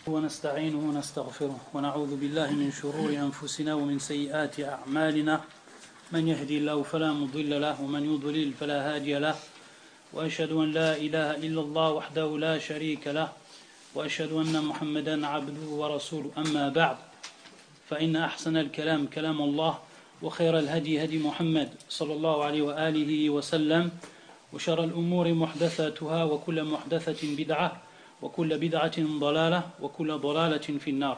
ونستعينه ونستغفره ونعوذ بالله من شرور أنفسنا ومن سيئات أعمالنا من يهدي الله فلا مضل له ومن يضلل فلا هادي له وأشهد أن لا إله إلا الله وحده لا شريك له وأشهد أن محمدا عبده ورسوله أما بعد فإن أحسن الكلام كلام الله وخير الهدي هدي محمد صلى الله عليه وآله وسلم وشر الأمور محدثاتها وكل محدثة بدعة وكل بدعة ضلالة وكل ضلالة في النار.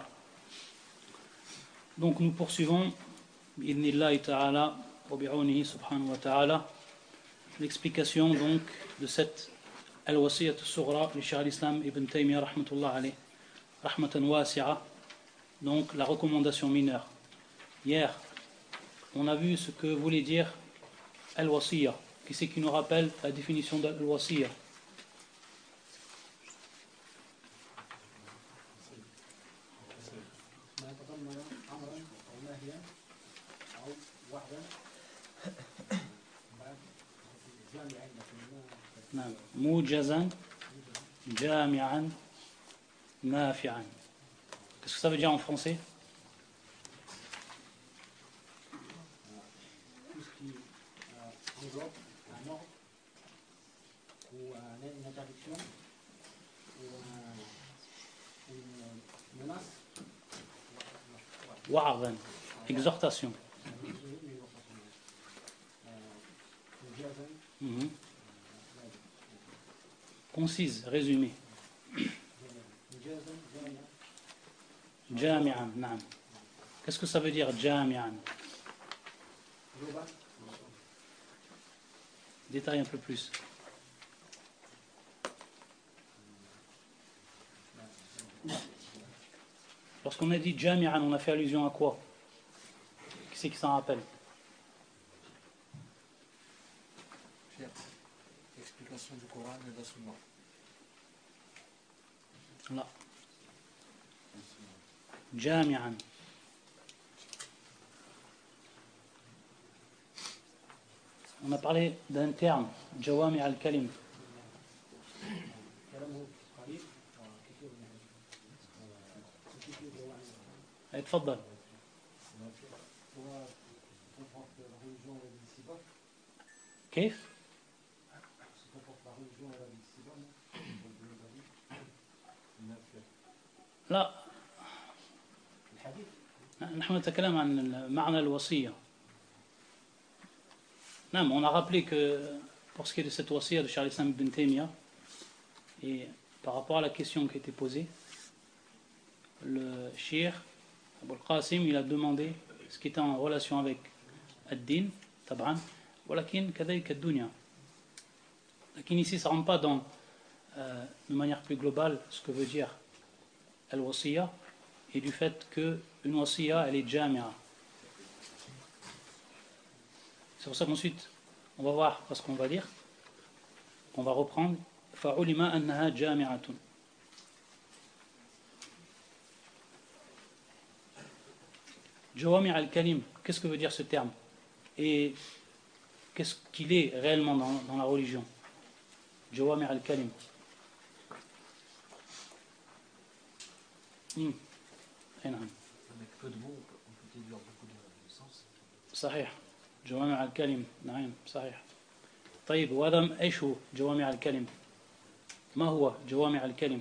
Donc nous poursuivons بإذن الله تعالى وبعونه سبحانه وتعالى l'explication donc de cette al-Wasiyyah al-Sughra de Cheikh al-Islam Ibn Taymiyyah rahmatullah alayh rahmatan wasi'a, donc la recommandation mineure. Hier on a vu ce que voulait dire al-Wasiyyah. Qui c'est qui nous rappelle la définition de al-Wasiyyah? موجزا جامعا نافعا. Qu'est-ce que ça veut dire en français? Tout ce qui englobe un ordre ou une interdiction ou une menace. Wa'adhan, exhortation. Concise, résumé. Jami'an, naam. Qu'est-ce que ça veut dire jami'an? Détaille un peu plus. Lorsqu'on a dit jami'an, on a fait allusion à quoi? Qui c'est qui s'en rappelle? L'explication du Coran et de la Sunna. Là. Jami'an. On a parlé d'un terme, Jawami al-Kalim. تفضل. كيف؟ لا، نحن نتكلم عن معنى الوصية. Non, on a rappelé que pour ce qui est de cette wasiya de Cheikh al-Islam Ibn Taymiyyah, et par rapport à la question qui a été posée, le Cheikh Abou al-Qasim il a demandé ce qui était en relation avec ad-din, tab'an, walakin kadayk ad-dunya. Lakin ici ça ne rentre pas dans de manière plus globale ce que veut dire al-wasiya et du fait que une wasiya elle est jami'a. C'est pour ça qu'ensuite, on va voir ce qu'on va dire. On va reprendre. فَعُلِمَا أَنَّهَا جَامِعَةٌ. Jawami al-Kalim, qu'est-ce que veut dire ce terme? Et qu'est-ce qu'il est réellement dans la religion? Jawami al-Kalim. Avec peu de mots, on peut déduire beaucoup de sens. صحيح. جوامع الكلم، نعم صحيح. طيب وهذا ايش هو جوامع الكلم؟ ما هو جوامع الكلم؟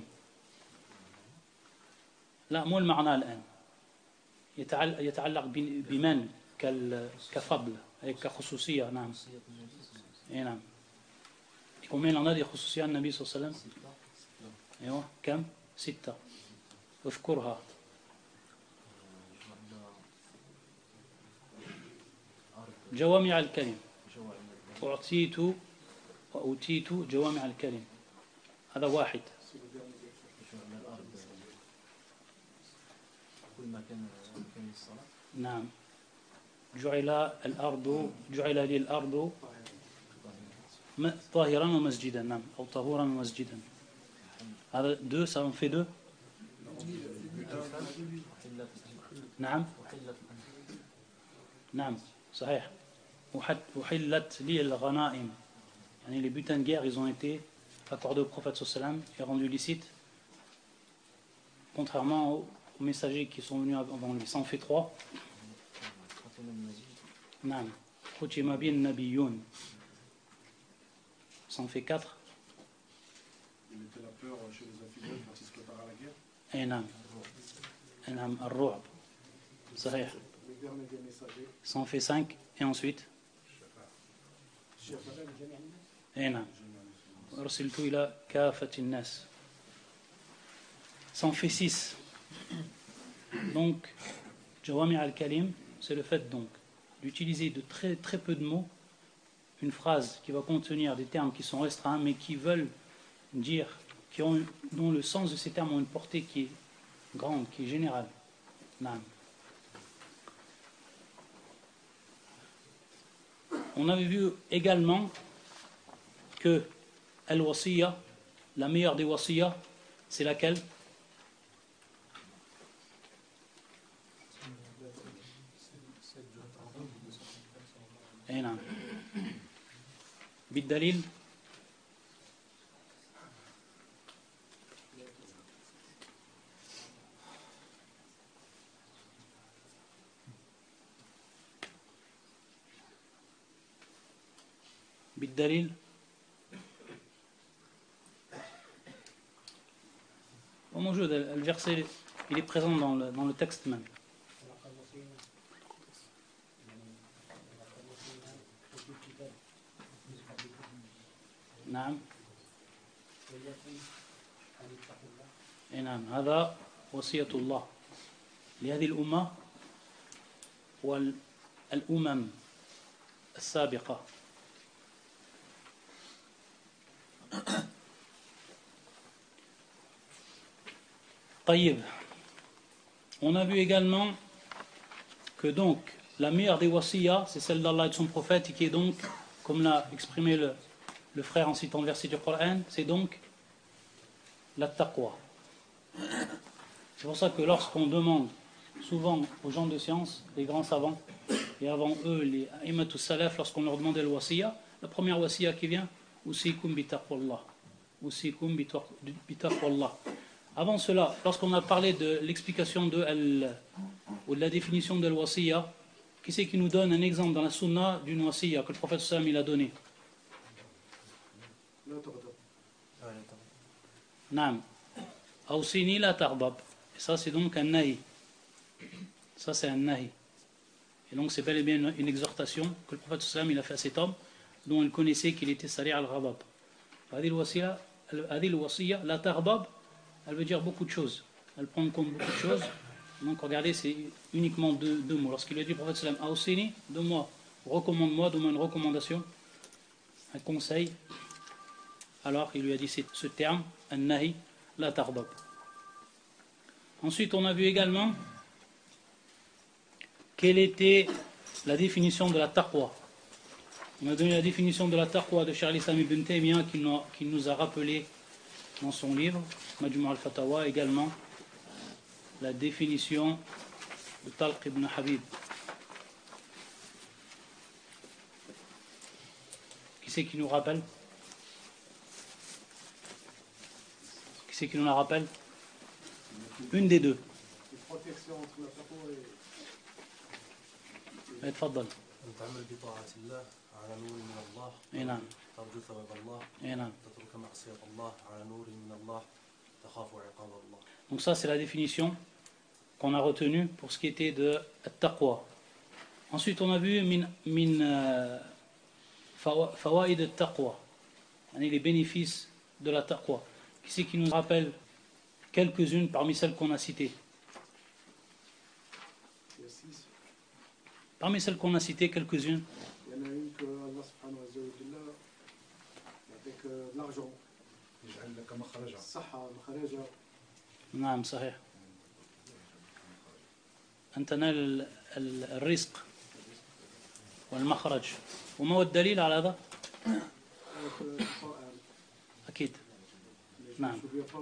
لا مو المعنى الآن. يتعلق بمن كفضل أي كخصوصية. نعم اي نعم. combien il en a des خصوصيات النبي صلى الله عليه وسلم؟ ايوه كم؟ 6. اذكرها. جوامع الكلم. أعطيت وأوتيت جوامع الكلم. هذا واحد. نعم. جعل لي الأرض طاهرا ومسجدا. نعم. أو طهورا ومسجدا. هذا 2, ça en fait 2. نعم. نعم صحيح. وحلت لي الغنائم. يعني les butins de guerre ils ont été accordés au prophète sallallahu alayhi wa sallam et rendus licites. contrairement aux messagers qui sont venus avant lui. Ça en fait 3. Naam. Khutima bin Nabiyoun. Ça en fait 4. Il mettait la peur chez les infidèles quand ils se préparent à la guerre. Naam. Naam, ar-ru'b. Sahih. Le dernier des messagers. Ça en fait 5. Et ensuite naam. Ursiltu ila kafati nas. Ça en fait 6. Donc, Jawami al-Kalim, c'est le fait donc d'utiliser de très très peu de mots une phrase qui va contenir des termes qui sont restreints mais qui veulent dire, dont le sens de ces termes ont une portée qui est grande, qui est générale. Naam. On avait vu également que al-wasiya, la meilleure des wasiya, c'est laquelle? نعم بالدليل بالدليل وموجود الverset il est présent dans le texte même. نعم نعم هذا وصية الله لهذه الأمة والأمم السابقة. طيب, on a vu également que donc la meilleure des wasiyas c'est celle d'Allah et de son prophète, et qui est donc, comme l'a exprimé le frère en citant le verset du Coran, c'est donc la taqwa. C'est pour ça que lorsqu'on demande souvent aux gens de science, les grands savants, et avant eux les a'immatus salaf, lorsqu'on leur demandait le wasiya, la première wasiya qui vient, usikum bi taqwallah, usikum bi taqwallah. Avant cela, lorsqu'on a parlé de l'explication ou de la définition de l'wasiya, qui c'est qui nous donne un exemple dans la sunna d'une wasiya que le prophète sallam il a donné? Naam. Awsini la taghdab. Et ça c'est donc un nahi. Ça c'est un nahi. Et donc c'est bel et bien une exhortation que le prophète sallam il a fait à cet homme dont il connaissait qu'il était sari' al-ghadab. Hadhihi al-wasiya la taghdab, elle veut dire beaucoup de choses. Elle prend en compte beaucoup de choses. Donc regardez, c'est uniquement deux mots. Lorsqu'il lui a dit au prophète sallam Awsini, donne-moi, recommande-moi, donne-moi une recommandation, un conseil. Alors il lui a dit ce terme, an-nahi la taghdab. Ensuite on a vu également quelle était la définition de la taqwa. On a donné la définition de la taqwa de Cheikh al-Islam ibn Taymiyyah qui nous a rappelé dans son livre Majmu' al-Fatawa, également la définition de Talq ibn Habib. Qui c'est qui nous rappelle? Qui c'est qui nous la rappelle? Une des deux. Protection entre la taqwa et تفضل. تعمل بطاعة الله على نور من الله. نعم. ترجو ثواب الله. نعم. تترك معصية الله على نور من الله. تخاف عقاب الله. Donc ça c'est la définition qu'on a retenue pour ce qui était de at-taqwa. Ensuite on a vu min fawaid at-taqwa, les bénéfices de la taqwa. Qui c'est qui nous rappelle quelques-unes parmi celles qu'on a citées? Parmi celles qu'on a citées, quelques-unes. Il y en a une que Allah subhanahu wa ta'ala avec l'argent. يجعل لك مخرجا. الصحة مخرجا. نعم صحيح. أن تنال الرزق والمخرج. وما هو الدليل على هذا؟ أكيد. نعم.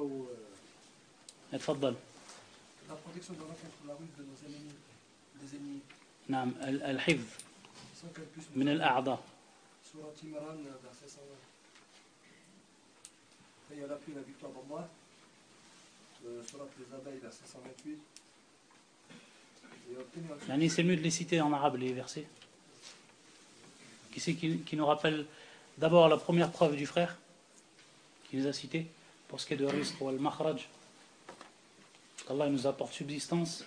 تفضل. La protection de la rue de nos ennemis, des ennemis. نعم الحفظ من الأعضاء. سورة عمران verset 101. Et elle a pris la victoire d'Allah. Surat les abeilles, verset 128. C'est mieux de les citer en arabe, les versets. Qui c'est qui nous rappelle d'abord la première preuve du frère qui nous a cité pour ce qui est de Rizq ou al-Makhraj, qu'Allah nous apporte subsistance.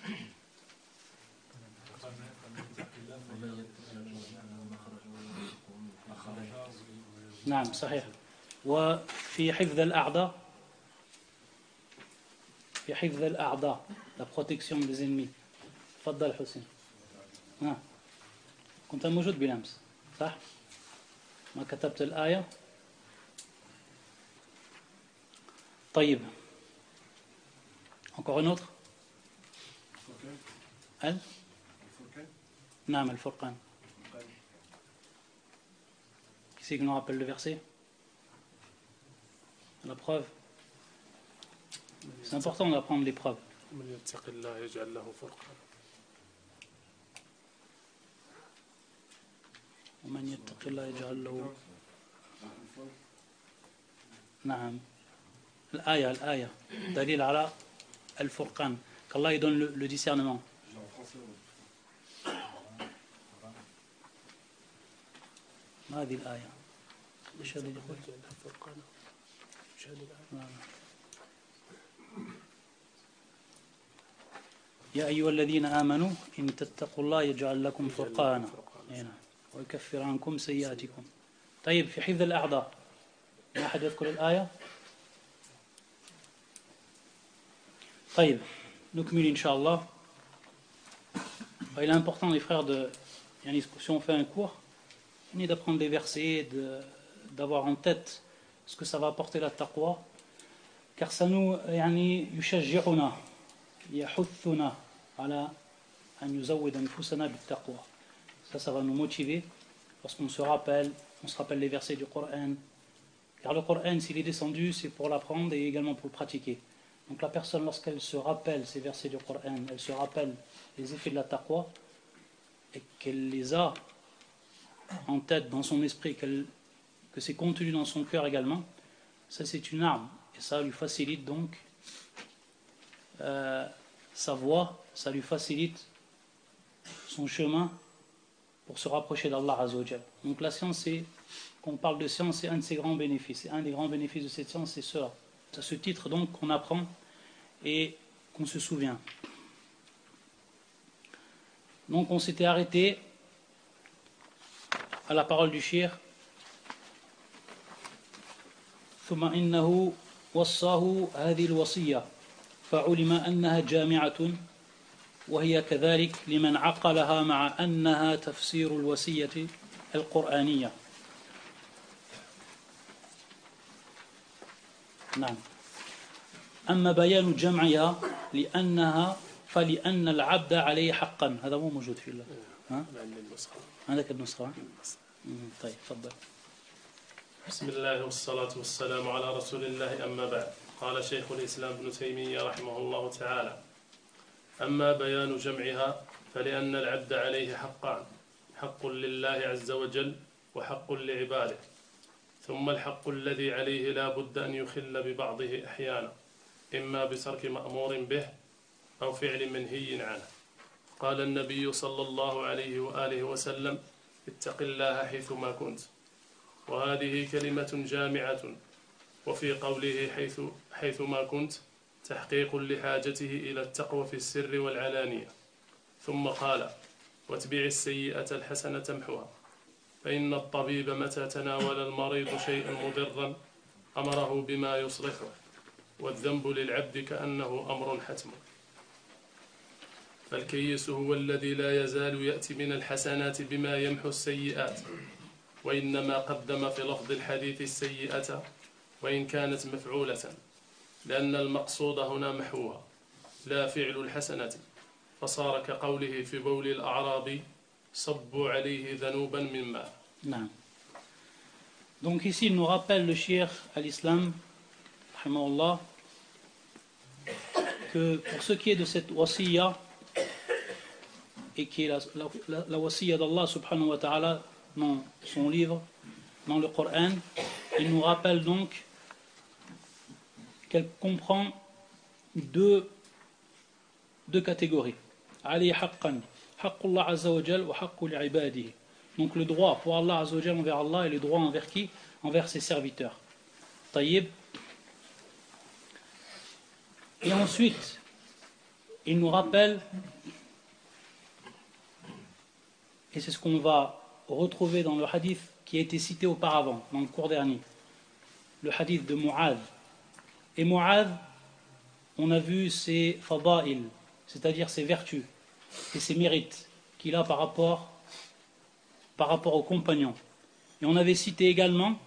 نعم صحيح. وفي حفظ الأعداء في حفظ الأعداء, la protection des ennemis. تفضل حسين. كنت موجود بالأمس صح؟ ما كتبت الآية. طيب. Encore une autre. نعم الفرقان. Qui c'est qui nous rappelle le verset? La preuve. C'est important d'apprendre les preuves. ومن يتق الله يجعل له. نعم الآية دليل على الفرقان qu'Allah il donne le discernement. ما هذه الآية؟ ايش هذا يقول؟ يا أيها الذين آمنوا إن تتقوا الله يجعل لكم فرقانا ويكفر عنكم سيئاتكم. طيب في حفظ الأعداء ما أحد يذكر الآية؟ طيب نكمل إن شاء الله. Il est important les frères de, si on fait un cours, d'apprendre des versets, d'avoir en tête ce que ça va apporter la taqwa, car ça nous يشجعنا يحثنا على أن يزود أنفسنا بالتقوى. Ça va nous motiver lorsqu'on se rappelle les versets du Coran. Car le Coran, s'il est descendu, c'est pour l'apprendre et également pour le pratiquer. Donc la personne, lorsqu'elle se rappelle ces versets du Coran, elle se rappelle les effets de la taqwa et qu'elle les a en tête, dans son esprit, que c'est contenu dans son cœur également, ça c'est une arme et ça lui facilite donc sa voie, ça lui facilite son chemin pour se rapprocher d'Allah Azza wa Jal. Donc la science, quand on parle de science, c'est un de ses grands bénéfices. Et un des grands bénéfices de cette science, c'est cela. C'est ce titre donc qu'on apprend et qu'on se souvient. Donc on s'était arrêté à la parole du Cheikh. ثم إنه وصاه هذه الوصية فعلم أنها جامعة وهي كذلك لمن عقلها مع أنها تفسير الوصية القرآنية. نعم. أما بيان جمعها فلأن العبد عليه حقا. هذا مو موجود في الله. عندك النسخة. طيب تفضل. بسم الله والصلاة والسلام على رسول الله. أما بعد، قال شيخ الإسلام ابن تيمية رحمه الله تعالى: أما بيان جمعها فلأن العبد عليه حقان: حق لله عز وجل وحق لعباده، ثم الحق الذي عليه لا بد أن يخل ببعضه أحيانا، إما بترك مأمور به أو فعل منهي عنه. قال النبي صلى الله عليه وآله وسلم: اتق الله حيثما كنت. وهذه كلمة جامعة، وفي قوله حيثما كنت تحقيق لحاجته إلى التقوى في السر والعلانية. ثم قال: واتبع السيئة الحسنة تمحوها، فإن الطبيب متى تناول المريض شيئا مضرا أمره بما يصلحه، والذنب للعبد كأنه أمر حتم. فالكيس هو الذي لا يزال يأتي من الحسنات بما يمحو السيئات، وإنما قدم في لفظ الحديث السيئة وإن كانت مفعولة، لأن المقصود هنا محوها لا فعل الحسنة، فصار كقوله في بول الأعرابي: صبوا عليه ذنوبا من ماء. نعم. Donc ici il nous rappelle le cheikh à l'islam, rahimahullah, que pour ce qui est de cette wasiya, et qui est la wasiya d'Allah subhanahu wa ta'ala dans son livre, dans le Coran, il nous rappelle donc qu'elle comprend deux catégories. عليه حقا حق الله عز وجل وحق لعباده. Donc le droit pour Allah Azza wa Jal envers Allah et le droit envers qui? Envers ses serviteurs. Taïb. Et ensuite, il nous rappelle, et c'est ce qu'on va retrouver dans le hadith qui a été cité auparavant, dans le cours dernier, le hadith de Mu'adh. Et Mu'adh, on a vu ses fada'il, c'est-à-dire ses vertus et ses mérites qu'il a par rapport aux compagnons. Et on avait cité également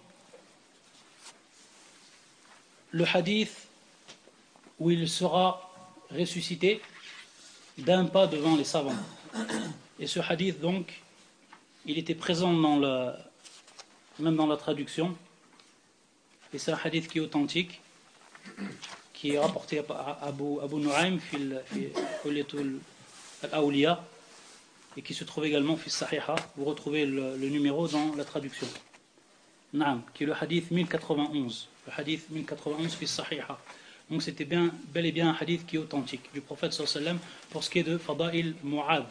le hadith où il sera ressuscité d'un pas devant les savants. Et ce hadith, donc, il était présent même dans la traduction. Et c'est un hadith qui est authentique, qui est rapporté par Abu Nu'aym fi Hilyatul al-Awliya, et qui se trouve également fi Sahiha. Vous retrouvez le numéro dans la traduction. Naam, qui est le hadith 1091. Le hadith 1091 fi Sahiha. Donc c'était bel et bien un hadith qui est authentique du prophète sallallahu alayhi wa sallam pour ce qui est de Fada'il Mu'adh.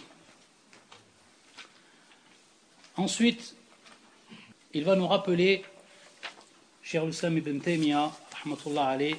Ensuite, il va nous rappeler, Cheikh al-Islam ibn Taymiyyah, rahmatullah alayh,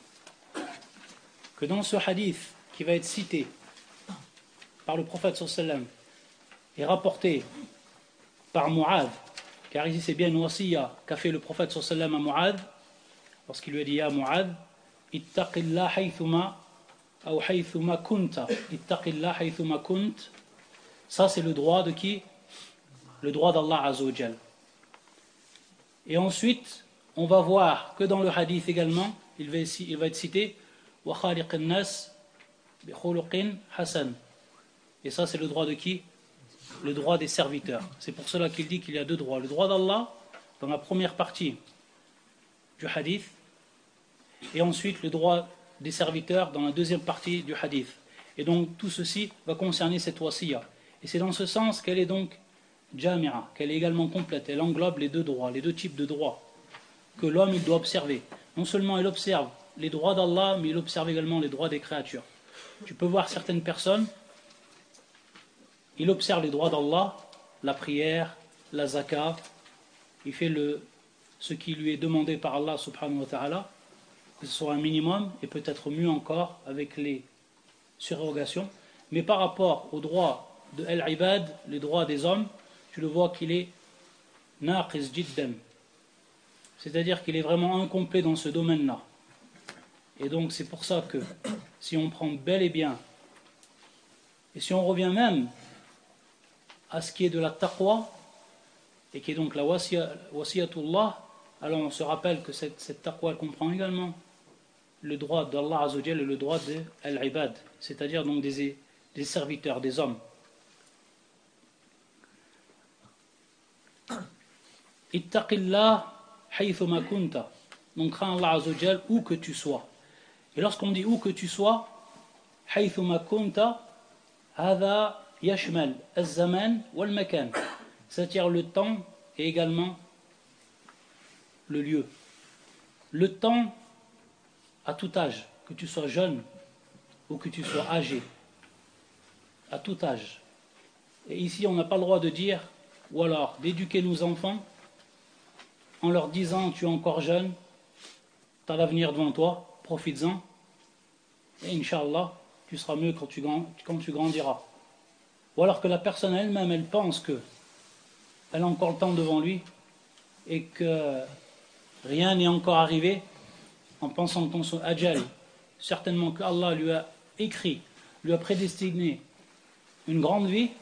que dans ce hadith qui va être cité par le prophète sallallahu alayhi wa sallam et rapporté par Mu'adh, car ici c'est bien une wasiya qu'a fait le prophète sallallahu alayhi wa sallam à Mu'adh, lorsqu'il lui a dit ya Mu'adh, ittaqillah haythuma ou haythuma kunta, ittaqillah haythuma kunt. Ça c'est le droit de qui? Le droit d'Allah Azza wa Jal. Et ensuite, on va voir que dans le hadith également, il va être cité wa khaliqin nas bi khuluqin hasan. Et ça c'est le droit de qui? Le droit des serviteurs. C'est pour cela qu'il dit qu'il y a deux droits. Le droit d'Allah dans la première partie du hadith, et ensuite le droit des serviteurs dans la deuxième partie du hadith. Et donc tout ceci va concerner cette wasiya. Et c'est dans ce sens qu'elle est donc jami'a, qu'elle est également complète. Elle englobe les deux droits, les deux types de droits que l'homme il doit observer. Non seulement il observe les droits d'Allah, mais il observe également les droits des créatures. Tu peux voir certaines personnes, il observe les droits d'Allah, la prière, la zakat, il fait ce qui lui est demandé par Allah subhanahu wa ta'ala, que ce soit un minimum, et peut-être mieux encore avec les surrogations. Mais par rapport aux droits de al-ibad, les droits des hommes, tu le vois qu'il est naqiz jiddan, c'est-à-dire qu'il est vraiment incomplet dans ce domaine-là. Et donc c'est pour ça que si on prend bel et bien, et si on revient même à ce qui est de la taqwa, et qui est donc la wasiyatullah, alors on se rappelle que cette taqwa comprend également le droit d'Allah Azza wa Jalla et le droit de al-ibad, c'est-à-dire donc des serviteurs, des hommes. Ittaqillah haythuma kunta. Donc crains Allah Azza wa Jalla où que tu sois. Et lorsqu'on dit où que tu sois, haythuma kunta, hadha yashmal az-zaman wal makan, c'est-à-dire le temps et également le lieu. Le temps à tout âge, que tu sois jeune ou que tu sois âgé, à tout âge. Et ici on n'a pas le droit de dire, ou alors d'éduquer nos enfants en leur disant tu es encore jeune, tu as l'avenir devant toi, profites-en, et Inch'Allah, tu seras mieux quand tu grandiras. Ou alors que la personne elle-même, elle pense que elle a encore le temps devant lui et que rien n'est encore arrivé, en pensant qu'on soit ajal, certainement que Allah lui a écrit, lui a prédestiné une grande vie,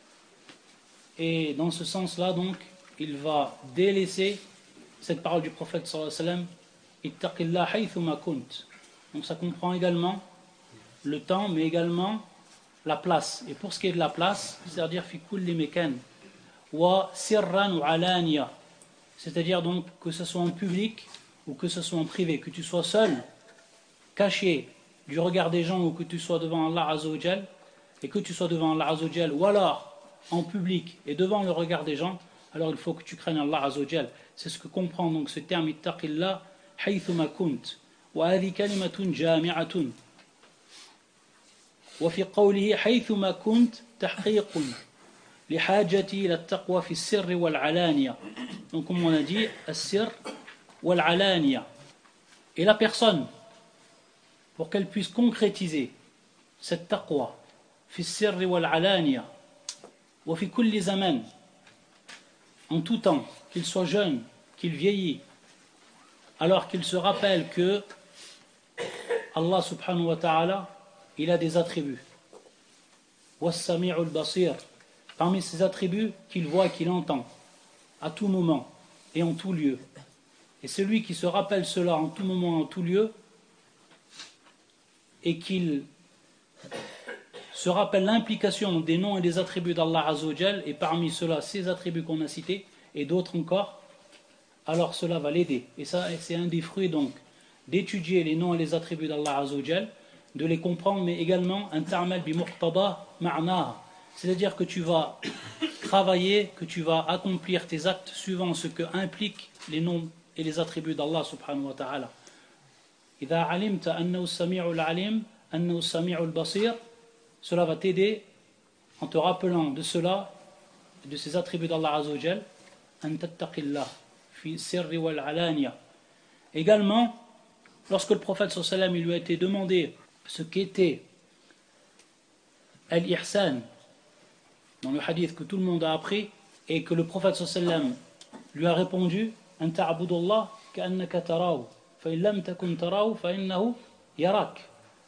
et dans ce sens-là donc il va délaisser cette parole du prophète sallallahu alayhi wa sallam, ittaqillah haythuma kunt. Donc ça comprend également le temps, mais également la place. Et pour ce qui est de la place, c'est-à-dire fi kulli mekan wa sirran wa alaniya, c'est-à-dire donc que ce soit en public ou que ce soit en privé, que tu sois seul, caché du regard des gens, ou que tu sois devant Allah Azza wa Jal, et que tu sois devant Allah Azza wa Jal, ou alors en public et devant le regard des gens, alors il faut que tu craignes Allah Azza wa Jal. C'est ce que comprend donc ce terme ittaqillah haythuma kunt. وهذه كلمة جامعة وفي قوله حيثما كنت تحقيق لحاجتي إلى التقوى في السر والعلانية. Donc comme on a dit, السر والعلانية. Et la personne, pour qu'elle puisse concrétiser cette taqwa في السر والعلانية وفي كل زمان, en tout temps, qu'il soit jeune, qu'il vieillit, alors qu'il se rappelle que Allah subhanahu wa ta'ala, il a des attributs. Was-sami'ul basir, parmi ces attributs qu'il voit et qu'il entend à tout moment et en tout lieu. Et celui qui se rappelle cela en tout moment et en tout lieu, et qu'il se rappelle l'implication des noms et des attributs d'Allah Azza wa Jal, et parmi cela ces attributs qu'on a cités et d'autres encore, alors cela va l'aider. Et ça, c'est un des fruits donc d'étudier les noms et les attributs d'Allah Azza wa Jal, de les comprendre, mais également un ta'mal bi muqtada ma'naha, c'est-à-dire que tu vas travailler, que tu vas accomplir tes actes suivant ce que impliquent les noms et les attributs d'Allah subhanahu wa ta'ala. إذا علمت أنه السميع العليم أنه السميع البصير, cela va t'aider en te rappelant de cela, de ces attributs d'Allah Azza wa Jal, أن تتق الله في السر والعلانية. Également, lorsque le prophète sallallahu alayhi wa sallam, il lui a été demandé ce qu'était al-ihsan, dans le hadith que tout le monde a appris, et que le prophète sallallahu alayhi wa sallam lui a répondu أن تعبد الله كأنك تراه فإن لم تكن تراه فإنه يراك.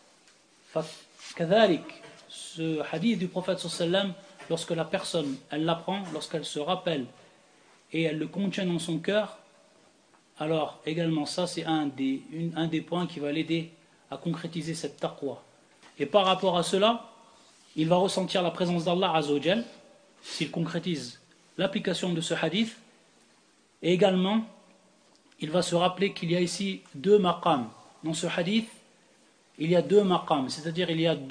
فكذلك, ce hadith du prophète sallallahu alayhi wa sallam, lorsque la personne elle l'apprend, lorsqu'elle se rappelle et elle le contient dans son cœur, alors également ça c'est un des points qui va l'aider à concrétiser cette taqwa. Et par rapport à cela, il va ressentir la présence d'Allah Azza wa Jal s'il concrétise l'application de ce hadith. Et également, il va se rappeler qu'il y a ici deux maqams. Dans ce hadith, il y a deux maqams, c'est-à-dire il y a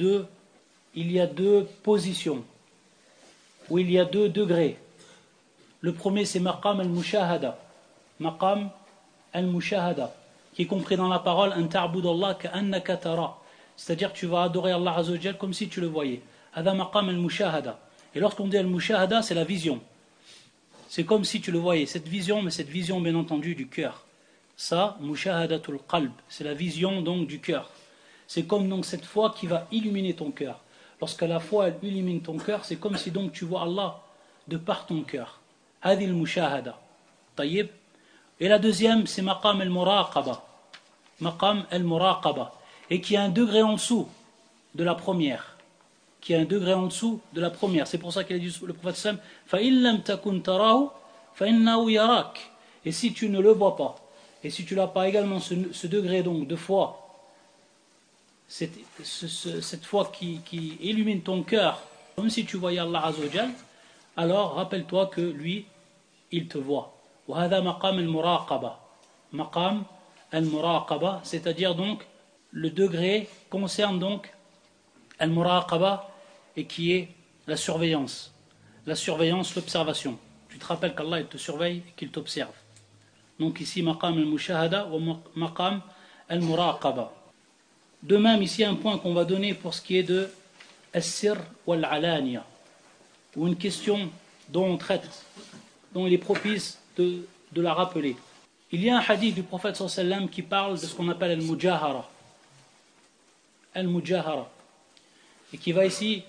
deux positions, ou il y a deux degrés. Le premier, c'est maqam al-mushahada. Maqam al-mushahada, qui est compris dans la parole an ta'budallah ka'annaka tara, c'est-à-dire que tu vas adorer Allah Azza wa Jal comme si tu le voyais. Hada maqam al-mushahada. Et lorsqu'on dit al-mushahada, c'est la vision. C'est comme si tu le voyais, cette vision, mais cette vision bien entendu du cœur. Ça, mushahadatul qalb, c'est la vision donc du cœur. C'est comme donc cette foi qui va illuminer ton cœur. Lorsque la foi elle illumine ton cœur, c'est comme si donc tu vois Allah de par ton cœur. Hadil mushahada. Tayyib. Et la deuxième, c'est maqam al-muraqaba. Maqam al-muraqaba. Et qui a un degré en dessous de la première. Qui a un degré en dessous de la première. C'est pour ça qu'il a dit le prophète sallam, فَإِن لَمْ تَكُنْ تَرَاهُ فَإِنَّهُ يَرَاكَ. Et si tu ne le vois pas, et si tu n'as pas également ce degré donc de foi, cette foi qui illumine ton cœur, comme si tu voyais Allah Azza wa Jal, alors rappelle-toi que lui, il te voit. وَهَذَا مَقَامِ الْمُرَاقَبَةِ. Maqam al-muraqaba, c'est-à-dire donc le degré concerne donc al-muraqaba, et qui est la surveillance, l'observation. Tu te rappelles qu'Allah il te surveille et qu'il t'observe. Donc ici maqam al-mushahada ou maqam al-muraqaba. De même ici un point qu'on va donner pour ce qui est de as-sir wal-alaniya, ou une question dont on traite, dont il est propice de la rappeler. Il y a un hadith du prophète sallallahu alayhi wa sallam qui parle de ce qu'on appelle al-mujahara, et qui va ici,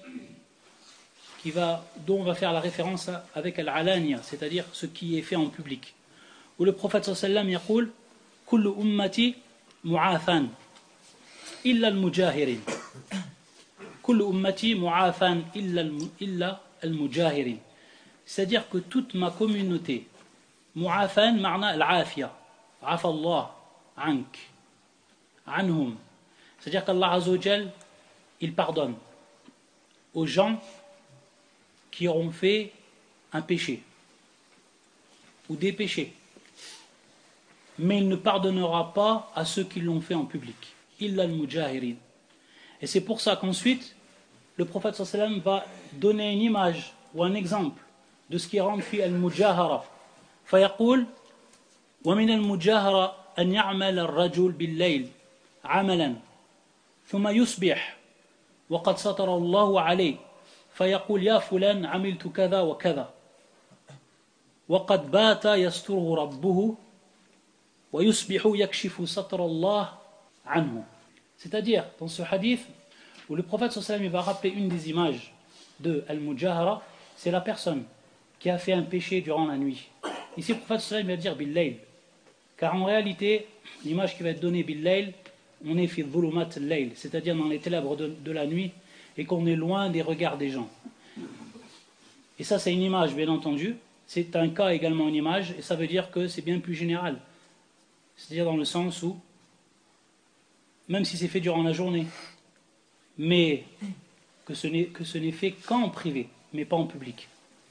dont on va faire la référence avec al-alaniya, c'est-à-dire ce qui est fait en public. Où le prophète sallallahu alayhi wa sallam yaqul kullu ummati mu'afan illa al-mujahirin. Kullu ummati mu'afan illa al-mujahirin. C'est-à-dire que toute ma communauté, mu'afan ma'na al-afiya, afa Allah ank, anhum. C'est-à-dire qu'Allah Azza wa Jal, il pardonne aux gens qui auront fait un péché ou des péchés, mais il ne pardonnera pas à ceux qui l'ont fait en public, illa al-mujahirin. Et c'est pour ça qu'ensuite le prophète sallallahu alayhi wa sallam va donner une image ou un exemple de ce qui rentre fi al-mujahara. فيقول ومن المجاهرة أن يعمل الرجل بالليل عملا ثم يصبح وقد ستر الله عليه فيقول يا فلان عملت كذا وكذا وقد بات يستره ربه ويصبح يكشف ستر الله عنه. C'est-à-dire, dans ce hadith, où le prophète sallallahu alayhi wa sallam va rappeler une des images de Al-Mujahara, c'est la personne qui a fait un péché durant la nuit. Ici, le prophète sallallahu alayhi wa sallam va dire bil-layl. Car en réalité, l'image qui va être donnée bil-layl, on est fi dhulumat al-layl, c'est-à-dire dans les ténèbres de la nuit, et qu'on est loin des regards des gens. Et ça, c'est une image, bien entendu. C'est un cas également une image, et ça veut dire que c'est bien plus général. C'est-à-dire dans le sens où, même si c'est fait durant la journée, mais que ce n'est fait qu'en privé, mais pas en public.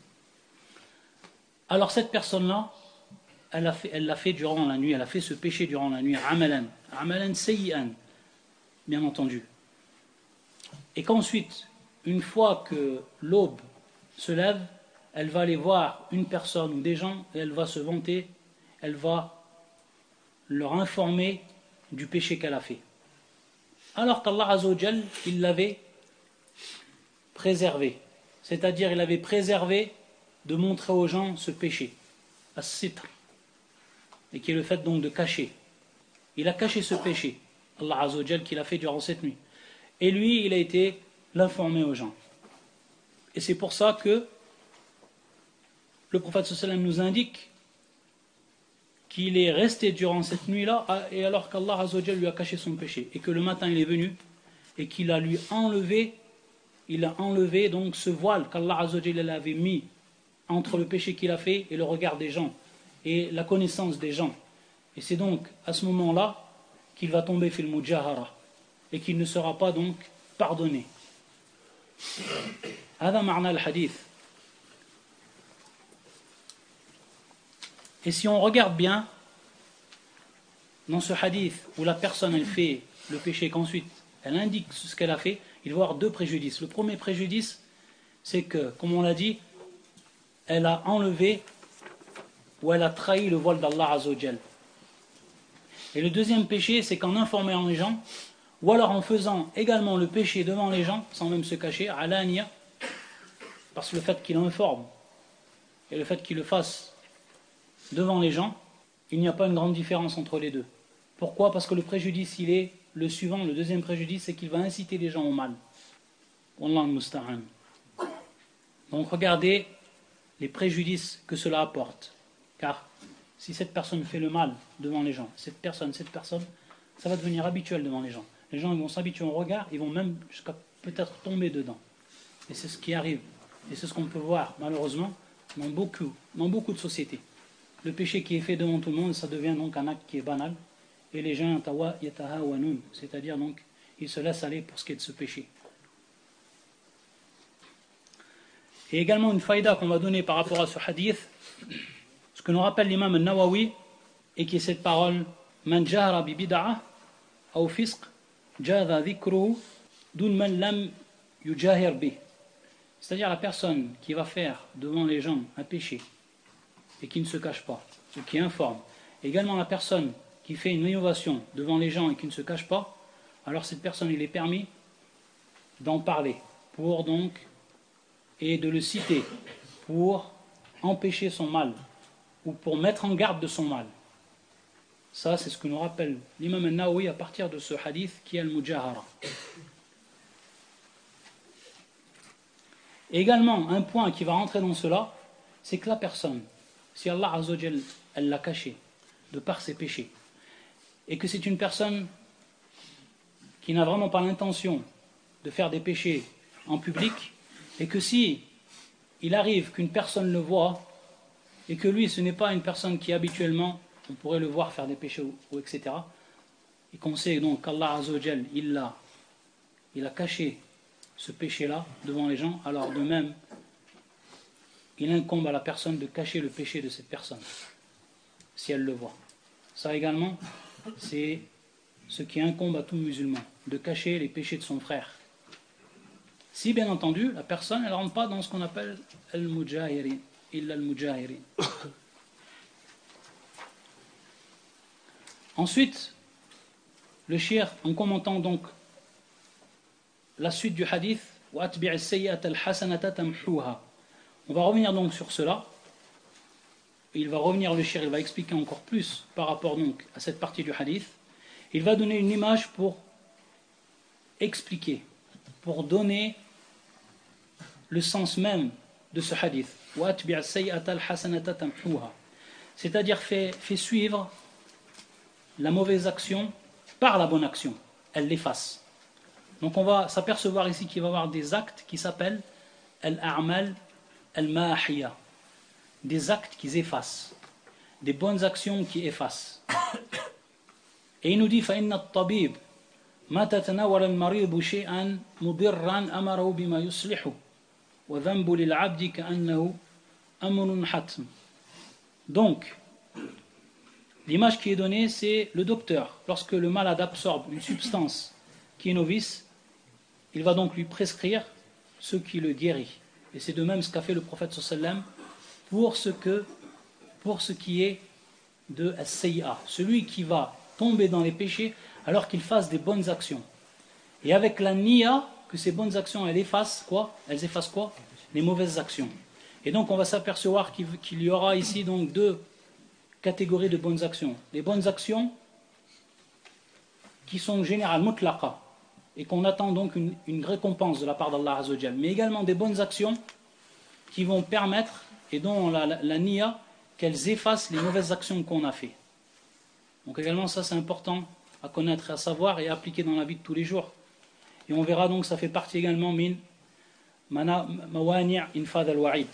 Alors cette personne-là, elle l'a fait durant la nuit, elle a fait ce péché durant la nuit, amalan sayyi'an, bien entendu. Et qu'ensuite, une fois que l'aube se lève, elle va aller voir une personne ou des gens et elle va se vanter, elle va leur informer du péché qu'elle a fait. Alors qu'Allah Azza wa Jal, il l'avait préservé. C'est-à-dire, il avait préservé de montrer aux gens ce péché, as-sitr, et qui est le fait donc de cacher. Il a caché ce péché, Allah Azza wa Jal, qu'il a fait durant cette nuit. Et lui, il a été l'informer aux gens. Et c'est pour ça que le prophète sallallahu alayhi wa sallam nous indique qu'il est resté durant cette nuit-là, et alors qu'Allah Azza wa Jal lui a caché son péché, et que le matin il est venu, et qu'il a lui enlevé, il a enlevé donc ce voile qu'Allah Azza wa Jal avait mis entre le péché qu'il a fait et le regard des gens, et la connaissance des gens. Et c'est donc à ce moment-là qu'il va tomber fil mujahara, et qu'il ne sera pas donc pardonné. هذا معنى الحديث. Et si on regarde bien, dans ce hadith où la personne elle fait le péché qu'ensuite elle indique ce qu'elle a fait, il va y avoir deux préjudices. Le premier préjudice, c'est que, comme on l'a dit, elle a enlevé ou elle a trahi le voile d'Allah Azza wa Jal. Et le deuxième péché, c'est qu'en informant les gens, ou alors en faisant également le péché devant les gens, sans même se cacher, alaniya, parce que le fait qu'il informe et le fait qu'il le fasse devant les gens, il n'y a pas une grande différence entre les deux. Pourquoi? Parce que le préjudice, il est le suivant, le deuxième préjudice, c'est qu'il va inciter les gens au mal. Wallah al-musta'an. Donc regardez les préjudices que cela apporte. Car si cette personne fait le mal devant les gens, cette personne, ça va devenir habituel devant les gens. Les gens vont s'habituer au regard, ils vont même jusqu'à peut-être tomber dedans. Et c'est ce qui arrive. Et c'est ce qu'on peut voir, malheureusement, dans beaucoup de sociétés. Le péché qui est fait devant tout le monde, ça devient donc un acte qui est banal. Et les gens, c'est-à-dire donc, ils se laissent aller pour ce qui est de ce péché. Et également une faïda qu'on va donner par rapport à ce hadith, ce que nous rappelle l'imam al-Nawawi, et qui est cette parole, Man jahara bi bid'ah, aw fisq, jadha dhikruhu, dun man lam yujahir bih. C'est-à-dire la personne qui va faire devant les gens un péché, et qui ne se cache pas, ou qui informe. Également la personne qui fait une innovation devant les gens et qui ne se cache pas, alors cette personne, il est permis d'en parler, pour donc, et de le citer, pour empêcher son mal, ou pour mettre en garde de son mal. Ça, c'est ce que nous rappelle l'imam al-Nawawi à partir de ce hadith qui est al-Mujahara. Et également, un point qui va rentrer dans cela, c'est que la personne, si Allah Azza wa Jal, elle l'a caché de par ses péchés, et que c'est une personne qui n'a vraiment pas l'intention de faire des péchés en public, et que si il arrive qu'une personne le voit, et que lui ce n'est pas une personne qui habituellement, on pourrait le voir faire des péchés ou etc., et qu'on sait donc qu'Allah Azza wa Jal, il a caché ce péché-là devant les gens, alors de même, il incombe à la personne de cacher le péché de cette personne, si elle le voit. Ça également, c'est ce qui incombe à tout musulman, de cacher les péchés de son frère. Si bien entendu, la personne, elle ne rentre pas dans ce qu'on appelle al-mujahirin, illa al-mujahirin. Ensuite, le shir, en commentant donc la suite du hadith, on va revenir donc sur cela. Il va revenir, le shir, il va expliquer encore plus par rapport donc à cette partie du hadith. Il va donner une image pour expliquer, pour donner le sens même de ce hadith. C'est-à-dire fait suivre la mauvaise action par la bonne action. Elle l'efface. Donc on va s'apercevoir ici qu'il va y avoir des actes qui s'appellent al-a'mal al-mahiya. Des actes qui effacent. Des bonnes actions qui effacent. Et il nous dit فَإِنَّ الطَّبِيبِ ما تتناول المريض شيئا مضرا أمره بما يصلحه وذنب للعبد كأنه أمر حتم. Donc, l'image qui est donnée, c'est le docteur. Lorsque le malade absorbe une substance qui est novice, il va donc lui prescrire ce qui le guérit. Et c'est de même ce qu'a fait le prophète sallam pour ce qui est de as-sayyi'a, celui qui va tomber dans les péchés alors qu'il fasse des bonnes actions. Et avec la niya, que ces bonnes actions elles effacent quoi? Elles effacent quoi? Les mauvaises actions. Et donc on va s'apercevoir qu'il y aura ici donc deux catégories de bonnes actions. Les bonnes actions qui sont générales, mutlaqa, et qu'on attend donc une récompense de la part d'Allah Azza wa Jal, mais également des bonnes actions qui vont permettre, et dont la niya, qu'elles effacent les mauvaises actions qu'on a fait. Donc également ça c'est important à connaître, à savoir et à appliquer dans la vie de tous les jours. Et on verra donc ça fait partie également min mawani' infad al-wa'id.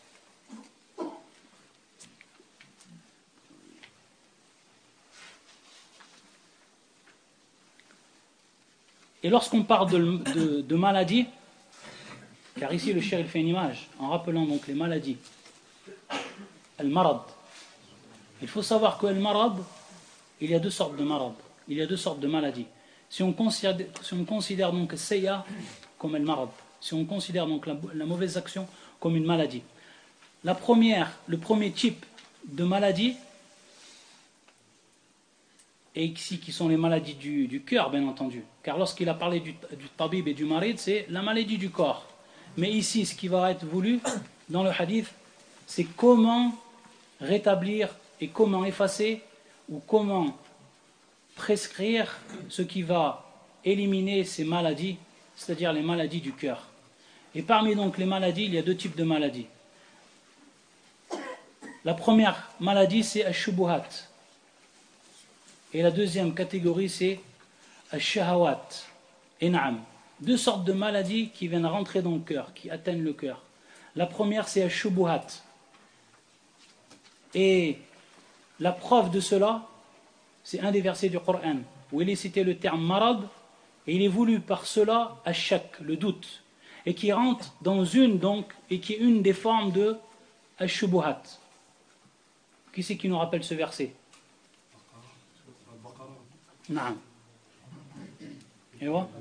Et lorsqu'on parle de maladie, car ici le shir il fait une image en rappelant donc les maladies, al-marad. Il faut savoir que al-marad, il y a deux sortes de marad, il y a deux sortes de maladies. Si on considère donc sayya comme al-marad, si on considère donc la mauvaise action comme une maladie, le premier type de maladie, et ici qui sont les maladies du cœur bien entendu, car lorsqu'il a parlé du tabib et du marid, c'est la maladie du corps. Mais ici ce qui va être voulu dans le hadith, c'est comment rétablir et comment effacer ou comment prescrire ce qui va éliminer ces maladies, c'est-à-dire les maladies du cœur. Et parmi donc les maladies, il y a deux types de maladies. La première maladie c'est ash-shubuhat. Et la deuxième catégorie, c'est al-shahawat. Et na'am. Deux sortes de maladies qui viennent rentrer dans le cœur, qui atteignent le cœur. La première, c'est al-shubuhat. Et la preuve de cela, c'est un des versets du Coran, où il est cité le terme marad, et il est voulu par cela al-shak, le doute, et qui rentre dans et qui est une des formes de al-shubuhat. Qui c'est qui nous rappelle ce verset? نعم ايوه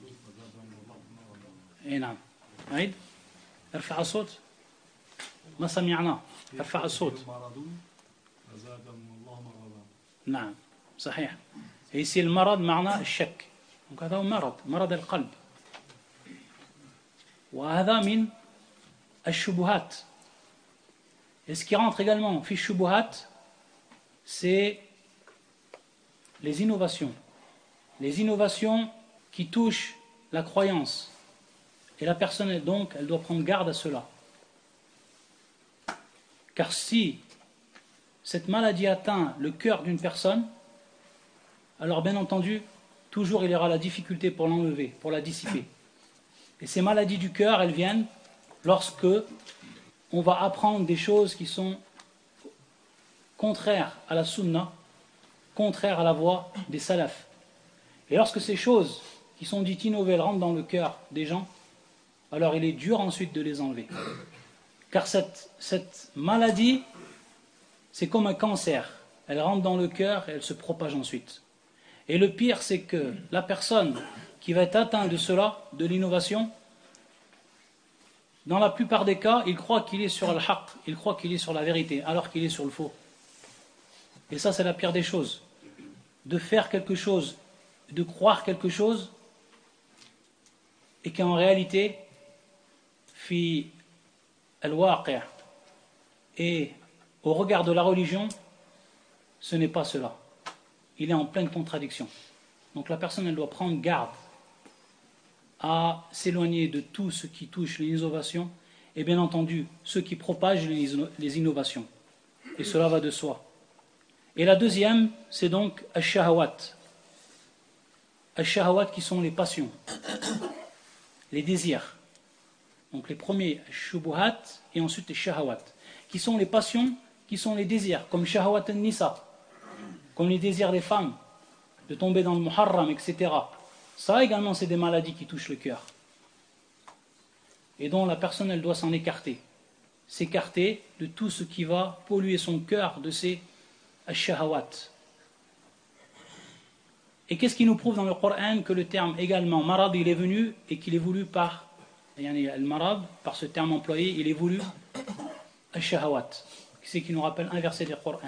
اي نعم عيد ارفع الصوت ما سمعنا ارفع الصوت نعم صحيح ici المرض معناه الشك هذا هو مرض القلب وهذا من الشبهات. Et ce qui rentre également في الشبهات, c'est les innovations. Les innovations qui touchent la croyance. Et la personne, donc, elle doit prendre garde à cela. Car si cette maladie atteint le cœur d'une personne, alors bien entendu, toujours il y aura la difficulté pour l'enlever, pour la dissiper. Et ces maladies du cœur, elles viennent lorsque on va apprendre des choses qui sont contraires à la sunna, contraire à la voie des salafs. Et lorsque ces choses qui sont dites innovées rentrent dans le cœur des gens, alors il est dur ensuite de les enlever. Car cette maladie, c'est comme un cancer. Elle rentre dans le cœur et elle se propage ensuite. Et le pire, c'est que la personne qui va être atteinte de cela, de l'innovation, dans la plupart des cas, il croit qu'il est sur le haqq, il croit qu'il est sur la vérité, alors qu'il est sur le faux. Et ça, c'est la pire des choses. De faire quelque chose de croire quelque chose et qu'en réalité, fi al-waqi' et au regard de la religion, ce n'est pas cela. Il est en pleine contradiction. Donc la personne, elle doit prendre garde à s'éloigner de tout ce qui touche les innovations et bien entendu ceux qui propagent les innovations. Et cela va de soi. Et la deuxième, c'est donc al-shahawat. Al-shahawat qui sont les passions, les désirs. Donc les premiers, shubuhat, et ensuite les shahawat, qui sont les passions, qui sont les désirs, comme shahawat al-nisa, comme les désirs des femmes, de tomber dans le muharram, etc. Ça également, c'est des maladies qui touchent le cœur. Et dont la personne, elle doit s'en écarter. S'écarter de tout ce qui va polluer son cœur de ces shahawat. Et qu'est-ce qui nous prouve dans le Coran que le terme également marad, il est venu et qu'il est voulu par al-marad, par ce terme employé, il est voulu al-shahawat. C'est qui nous rappelle un verset du Coran.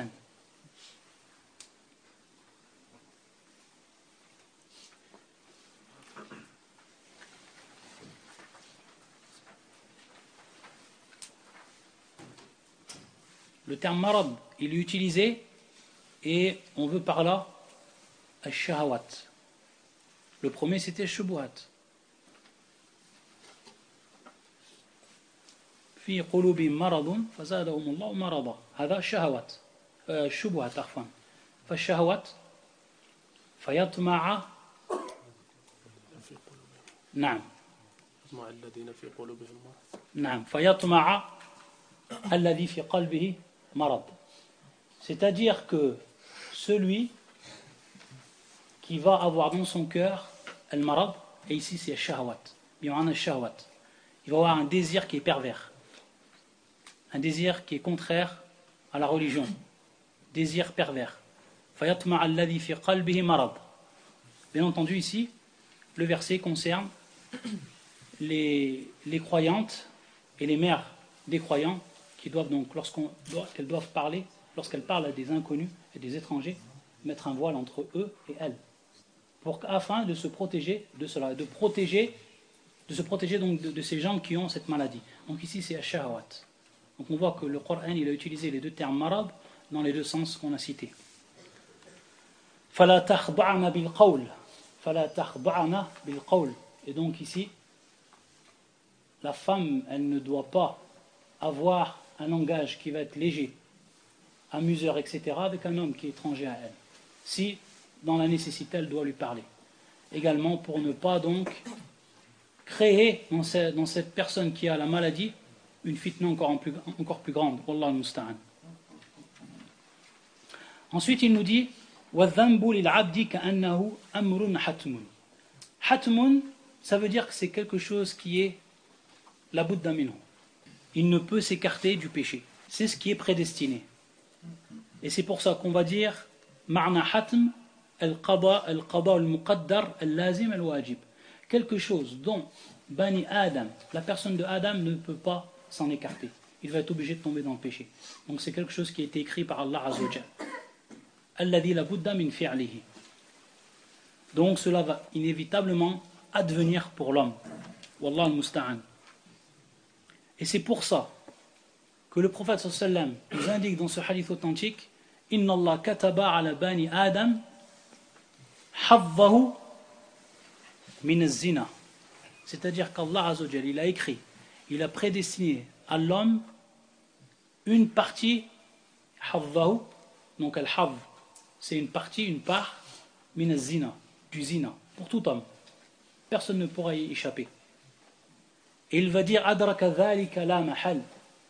Le terme marad, il est utilisé et on veut par là al-shahawat. Le premier c'était shubuhat. في قلوبهم مرض فزادهم الله مرضا هذا شهوات شبهات عفوا فالشهوات فيطمع نعم الذين في قلوبهم مرض نعم فيطمع الذي في قلبه مرض. C'est-à-dire que celui qui va avoir dans son cœur al-marad, et ici c'est al-shahawat, il va avoir un désir qui est pervers, un désir qui est contraire à la religion, désir pervers. فَيَطْمَعَ الَّذِي فِي قَلْبِهِ مَرَض. Bien entendu ici, le verset concerne les croyantes et les mères des croyants qui doivent donc, lorsqu'elles doivent parler, lorsqu'elles parlent à des inconnus et des étrangers, mettre un voile entre eux et elles, afin de se protéger de cela, de se protéger donc de ces gens qui ont cette maladie. Donc ici c'est ash-shahawat. Donc on voit que le Coran il a utilisé les deux termes marad dans les deux sens qu'on a cités. فَلَا تَخْضَعْنَ بِالْقَوْلِ فَلَا تَخْضَعْنَ بِالْقَوْلِ. Et donc ici, la femme, elle ne doit pas avoir un langage qui va être léger, amuseur, etc., avec un homme qui est étranger à elle. Si, dans la nécessité, elle doit lui parler. Également, pour ne pas donc créer dans cette personne qui a la maladie une fitna encore plus grande. Wallah al-musta'an. Ensuite, il nous dit وَالذَّنْبُ لِلْعَبْدِ كَأَنَّهُ أَمْرٌ حَتْمٌ. Hatmun, ça veut dire que c'est quelque chose qui est la budda minhu. Il ne peut s'écarter du péché. C'est ce qui est prédestiné. Et c'est pour ça qu'on va dire ma'na hatm al-qada al-muqaddar al-lazim al-wajib. Quelque chose dont Bani Adam, la personne de Adam, ne peut pas s'en écarter. Il va être obligé de tomber dans le péché. Donc c'est quelque chose qui a été écrit par Allah Azza wa Jalla. Alladhi la budda min fi'lihi. Donc cela va inévitablement advenir pour l'homme. Wallah al-musta'an. Et c'est pour ça que le prophète sallallahu alayhi wa sallam nous indique dans ce hadith authentique Inna Allah kataba ala bani Adam haddahu min az-zina. C'est-à-dire qu'Allah Azza wa Jalla, il a écrit, il a prédestiné à l'homme une partie haddahu, donc al-hadd, c'est une partie, une part min az-zina, du zina, pour tout homme. Personne ne pourra y échapper. Et il va dire adraka dhalika la mahal.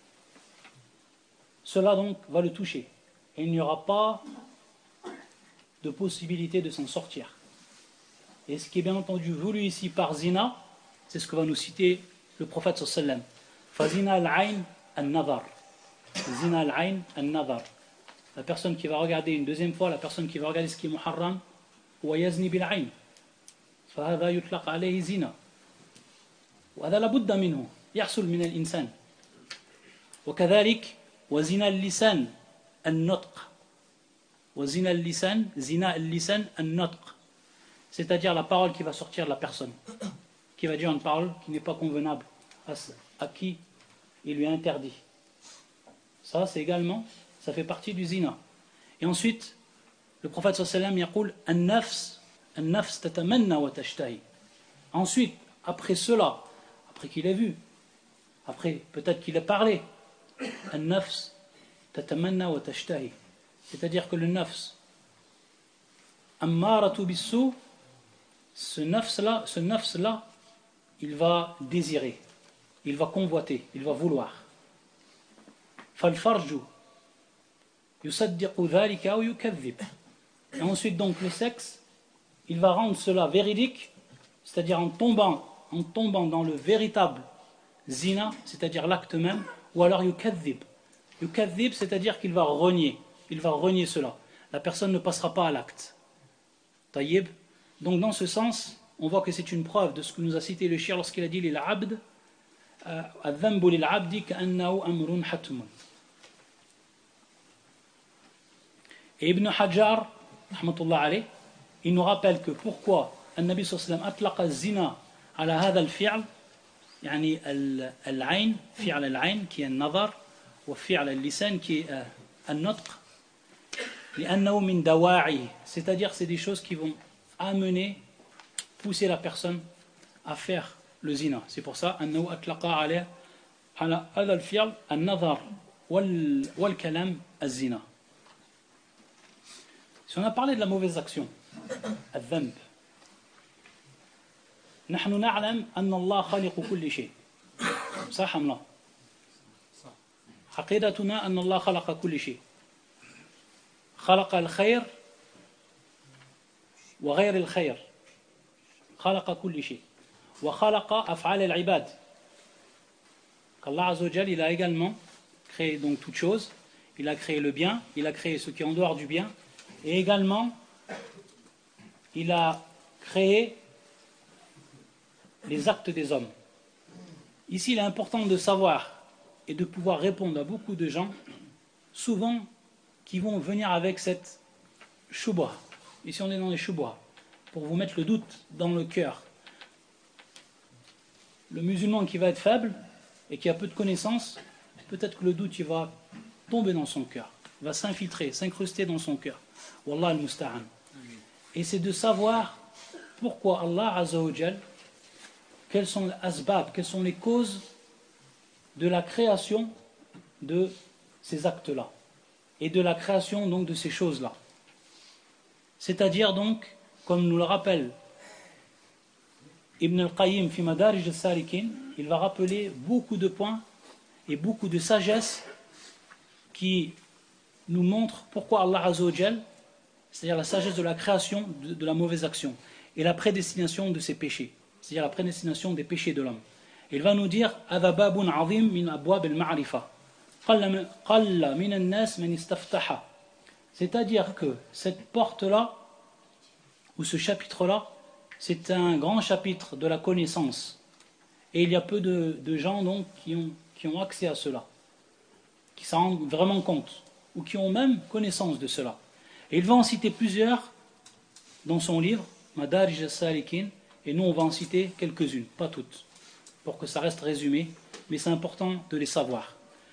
Cela donc va le toucher. Et il n'y aura pas de possibilité de s'en sortir. Et ce qui est bien entendu voulu ici par zina, c'est ce que va nous citer le prophète sallallahu alayhi wa sallam. Fazina al-ayn al-nazar. Zina al-ayn al-nazar. La personne qui va regarder une deuxième fois, la personne qui va regarder ce qui est muharram, wa yazni bil-ayn. فهذا يطلق عليه زنا وهذا لابد منه يحصل من الإنسان وكذلك وزنا اللسان النطق وزنا اللسان زنا اللسان النطق c'est-à-dire la parole qui va sortir de la personne, qui va dire une parole qui n'est pas convenable à qui il lui a interdit. Ça, c'est également, ça fait partie du zina. Et ensuite, le prophète sallallahu alayhi wa sallam yaqul an-nafs tatamanna wa tashtahi. Ensuite, après cela, après qu'il ait vu, après peut-être qu'il ait parlé, an-nafs tatamanna wa tashtahi. C'est-à-dire que le nafs, ammaratu bis-su, ce nafs-là, il va désirer, il va convoiter, il va vouloir. Fal-farju yusaddiqu dhalika ou yukadhib. Et ensuite donc le sexe, il va rendre cela véridique, c'est-à-dire en tombant dans le véritable zina, c'est-à-dire l'acte même, ou alors yukadhib. Yukadhib, c'est-à-dire qu'il va renier cela. La personne ne passera pas à l'acte. Tayyib. Donc dans ce sens, on voit que c'est une preuve de ce que nous a cité le shir lorsqu'il a dit lil abd adh-dhanbu lil abdi ka'annahu amrun hatmun. Et Ibn Hajar, rahmatullah alayh, il nous rappelle que pourquoi النبي صلى الله عليه وسلم أطلق الزنا على هذا الفعل يعني العين فعل العين qui est النظر وفعل اللسان qui est النطق لأنه من دواعي, c'est-à-dire c'est des choses qui vont pousser la personne à faire le zina. C'est pour ça أنه أطلق على هذا الفعل النظر والكلام الزنا. Si on a parlé de la mauvaise action, الذنب, نحن نعلم أن الله خالق كل شيء. صح أم لا؟ عقيدتنا أن الله خلق كل شيء. خلق الخير وغير الخير. خلق كل شيء. وخلق أفعال العباد. qu'Allah Azza wa Jal, il a également créé donc toutes choses. Il a créé le bien, il a créé ce qui est en dehors du bien. Et également, il a créé les actes des hommes. Ici, il est important de savoir et de pouvoir répondre à beaucoup de gens, souvent, qui vont venir avec cette shubha. Ici, on est dans les shubha, pour vous mettre le doute dans le cœur. Le musulman qui va être faible et qui a peu de connaissances, peut-être que le doute il va tomber dans son cœur, va s'infiltrer, s'incruster dans son cœur. Wallah al-musta'an. Et c'est de savoir pourquoi Allah Azza wa Jal, quels sont les asbab, quelles sont les causes de la création de ces actes-là et de la création donc de ces choses-là. C'est-à-dire donc, comme nous le rappelle Ibn al-Qayyim fi Madarij al-Salikin, il va rappeler beaucoup de points et beaucoup de sagesse qui nous montrent pourquoi Allah Azza wa Jal, c'est-à-dire la sagesse de la création de la mauvaise action et la prédestination de ses péchés, c'est-à-dire la prédestination des péchés de l'homme. Il va nous dire هذا باب عظيم من أبواب المعرفة قل من الناس من استفتح. C'est-à-dire que cette porte-là ou ce chapitre-là, c'est un grand chapitre de la connaissance. Et il y a peu de gens donc qui ont accès à cela, qui s'en rendent vraiment compte, ou qui ont même connaissance de cela. Et il va en citer plusieurs dans son livre, Madarij al-Salikin, et nous on va en citer quelques-unes, pas toutes, pour que ça reste résumé, mais c'est important de les savoir.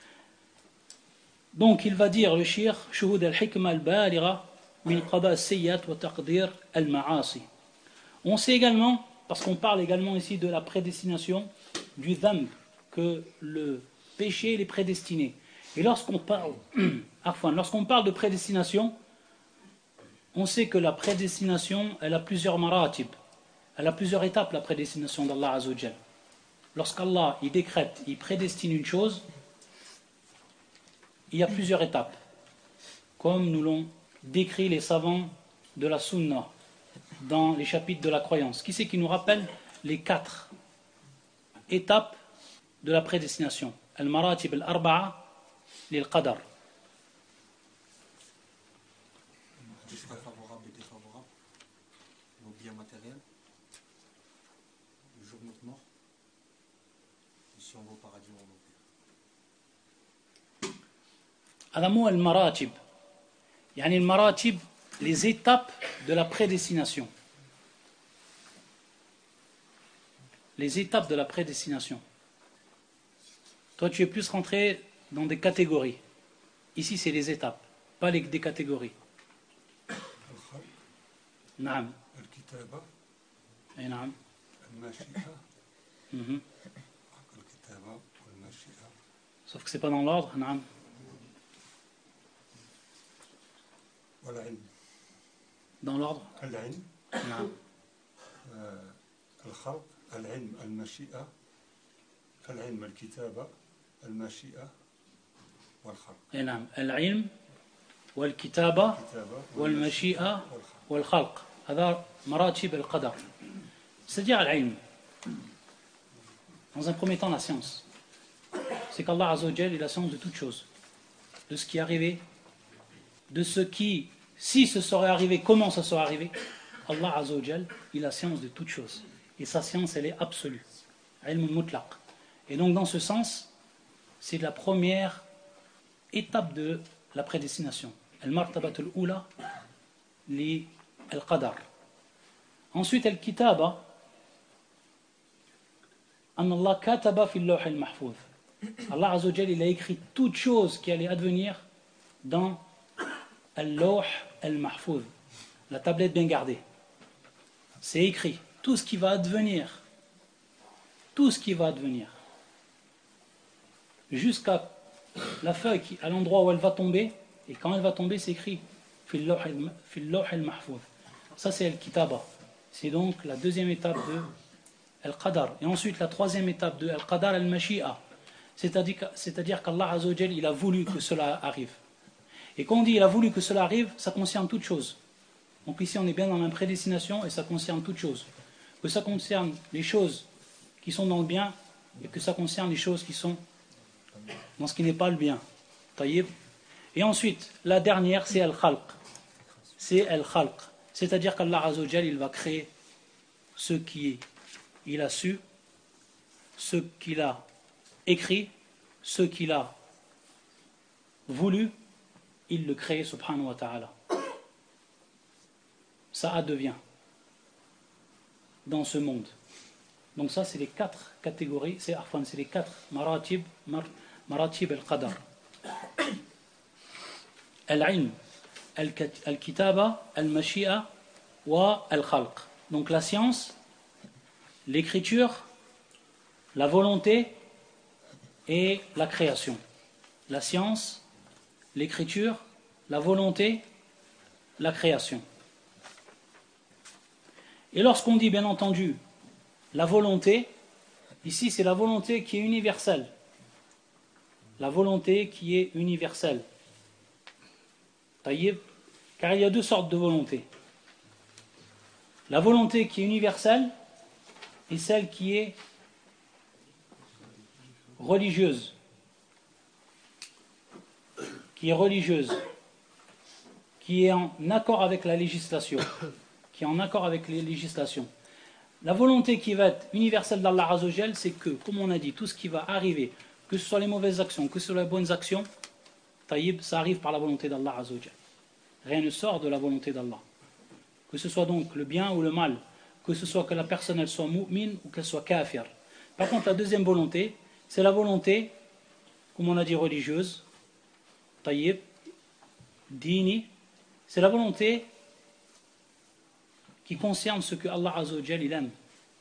Donc il va dire le shir, Shuhud al-Hikma al-Balira, min qada al-Sayyat wa taqdir al-Ma'asi. On sait également, parce qu'on parle également ici de la prédestination du dhanb, que le péché est prédestiné. Et lorsqu'on parle de prédestination, on sait que la prédestination, elle a plusieurs maratib, elle a plusieurs étapes, la prédestination d'Allah Azza wa Jal. Lorsqu'Allah il décrète, il prédestine une chose, il y a plusieurs étapes, comme nous l'ont décrit les savants de la Sunna dans les chapitres de la croyance. Qui c'est qui nous rappelle les 4 étapes de la prédestination? Al-Maratib al-Arba'a lil-Qadar. Des choix favorables et défavorables, nos biens matériels, le jour de notre mort, et si on va au paradis ou en enfer. Al-Amu al-Maratib. Yani al-Maratib, les étapes de la prédestination. les étapes de la prédestination. Toi, tu es plus rentré dans des catégories. Ici, c'est les étapes, pas des catégories. Naam. الكتابة أي نعم. المشيئة Mhm. الكتابة والمشيئة. Sauf que c'est pas dans l'ordre. Naam. والعلم. Dans l'ordre. العلم. Naam. الخلق العلم المشيئة العلم الكتابة المشيئة والخلق. أي نعم. العلم والكتابة الكتابة والمشيئة والخلق. هذا مراتب القدر. C'est-à-dire العلم. Dans un premier temps, la science. C'est qu'Allah Azza wa Jal est la science de toutes choses. De ce qui est arrivé, de ce qui, si ce serait arrivé, comment ça serait arrivé. Allah Azza wa Jal, il a la science de toutes choses. Et sa science, elle est absolue. Ilm mutlaq. Et donc, dans ce sens, c'est la première étape de la prédestination. Al-martabat al-oula li al-qadar. Ensuite, al-kitaba. An Allah kataba fi al-lawh al-mahfouz. Allah Azza wa Jal, il a écrit toutes choses qui allaient advenir dans al-lawh al-mahfouz, la tablette bien gardée. C'est écrit tout ce qui va advenir, tout ce qui va advenir, jusqu'à la feuille à l'endroit où elle va tomber, et quand elle va tomber, c'est écrit fil lawh al-mahfouz. Ça, c'est al-kitaba. C'est donc la deuxième étape de al-qadar. Et ensuite, la troisième étape de al-qadar al-mashi'a. C'est-à-dire qu'Allah Azza wa Jal, il a voulu que cela arrive. Et quand on dit il a voulu que cela arrive, ça concerne toute chose. Donc ici, on est bien dans la prédestination et ça concerne toute chose. Que ça concerne les choses qui sont dans le bien et que ça concerne les choses qui sont dans ce qui n'est pas le bien. Taïb. Et ensuite, la dernière, c'est al-khalq. C'est al-khalq. C'est-à-dire qu'Allah Azza wa Jal, il va créer ce qu'il a su, ce qu'il a écrit, ce qu'il a voulu, il le crée, subhanahu wa ta'ala. Ça advient dans ce monde. Donc ça, c'est les 4 catégories, c'est les 4 maratib al-qadar. Al-ilm, al-kitaba, al-mashi'a wa al-khalq. Donc la science, l'écriture, la volonté et la création. La science, l'écriture, la volonté, la création. Et lorsqu'on dit bien entendu la volonté, ici c'est la volonté qui est universelle. La volonté qui est universelle. Taïb, car il y a 2 sortes de volonté. La volonté qui est universelle et celle qui est religieuse. Qui est religieuse. Qui est en accord avec la législation. Qui est en accord avec les législations. La volonté qui va être universelle d'Allah Azza wa Jal, c'est que, comme on a dit, tout ce qui va arriver, que ce soit les mauvaises actions, que ce soit les bonnes actions, taïb, ça arrive par la volonté d'Allah Azza wa Jal. Rien ne sort de la volonté d'Allah. Que ce soit donc le bien ou le mal, que ce soit que la personne elle soit mu'min ou qu'elle soit kafir. Par contre, la deuxième volonté, c'est la volonté, comme on a dit, religieuse, taïb, dini, c'est la volonté qui concerne ce que Allah Azza wa Jal il aime.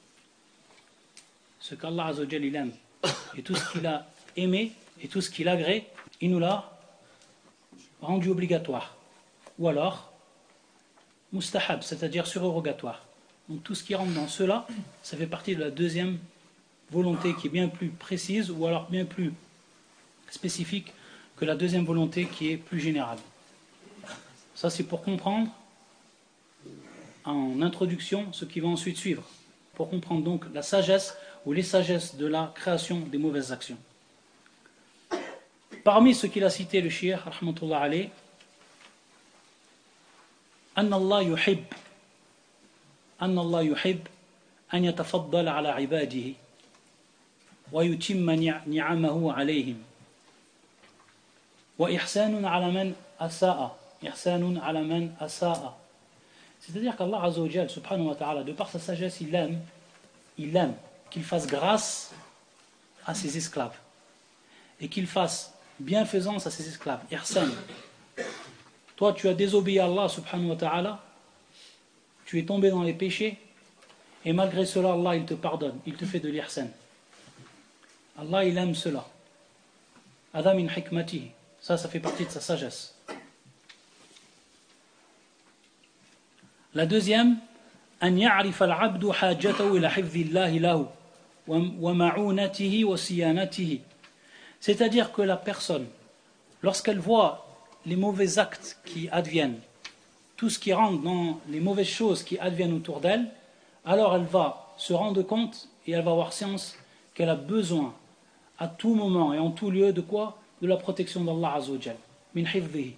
Ce qu'Allah Azza wa Jal il aime. Et tout ce qu'il a aimé et tout ce qu'il agrée, il nous l'a rendu obligatoire. Ou alors, mustahab, c'est-à-dire surérogatoire. Donc tout ce qui rentre dans cela, ça fait partie de la deuxième volonté qui est bien plus précise ou alors bien plus spécifique que la deuxième volonté qui est plus générale. Ça c'est pour comprendre en introduction ce qui va ensuite suivre, pour comprendre donc la sagesse ou les sagesses de la création des mauvaises actions. Parmi ce qu'il a cité le cheikh rahmatullah alayh, أن الله يحب أن يتفضل على عباده ويتم نعمه عليهم وإحسان على من أساء إحسان على من أساء. C'est-à-dire qu'Allah Azza wa Jal, subhanahu wa ta'ala, de par sa sagesse, il aime qu'il fasse grâce à ses esclaves et qu'il fasse bienfaisance à ses esclaves. Ihsan. Toi, tu as désobéi à Allah subhanahu wa ta'ala, tu es tombé dans les péchés, et malgré cela, Allah, il te pardonne, il te fait de l'ihsan. Allah, il aime cela. Adam min hikmatihi. Ça fait partie de sa sagesse. La deuxième, أن يعرف العبد حاجته إلى حفظ الله له ومعونته وصيانته. C'est-à-dire que la personne, lorsqu'elle voit les mauvais actes qui adviennent, tout ce qui rentre dans les mauvaises choses qui adviennent autour d'elle, alors elle va se rendre compte et elle va avoir science qu'elle a besoin à tout moment et en tout lieu de quoi? De la protection d'Allah Azza wa Jal, min hifdhihi.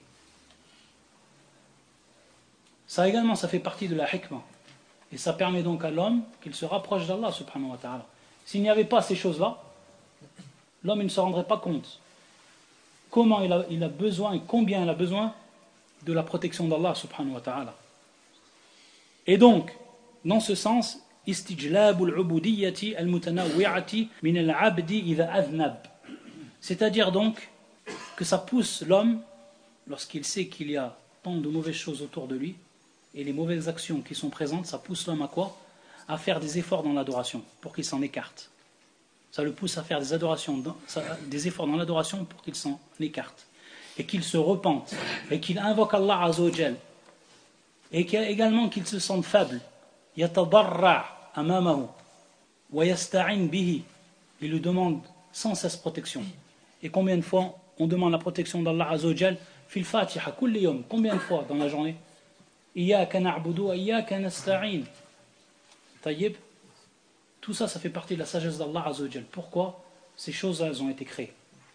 Ça également, ça fait partie de la hikmah. Et ça permet donc à l'homme qu'il se rapproche d'Allah subhanahu wa ta'ala. S'il n'y avait pas ces choses-là, l'homme il ne se rendrait pas compte comment il a besoin et combien il a besoin de la protection d'Allah subhanahu wa ta'ala. Et donc, dans ce sens, istijlabul ubudiyyati al-mutanawwi'ati min al-'abdi idha adhnab. C'est-à-dire donc que ça pousse l'homme, lorsqu'il sait qu'il y a tant de mauvaises choses autour de lui, et les mauvaises actions qui sont présentes, ça pousse l'homme à quoi? À faire des efforts dans l'adoration, pour qu'il s'en écarte. Ça le pousse à faire des efforts dans l'adoration pour qu'il s'en écarte. Et qu'il se repente, et qu'il invoque Allah Azza wa Jal. Et également qu'il se sente faible. Yatadarra' amamahu, wa yasta'in bihi. Il lui demande sans cesse protection. Et combien de fois on demande la protection d'Allah Azza wa Jal? Fil Fatiha, kulli yawm. Combien de fois dans la journée? Iyyaka na'budu wa iyyaka nasta'in. Tayyib. Tout ça, ça fait partie de la sagesse d'Allah Azza wa Jal. Pourquoi ces choses-là, elles ont été créées?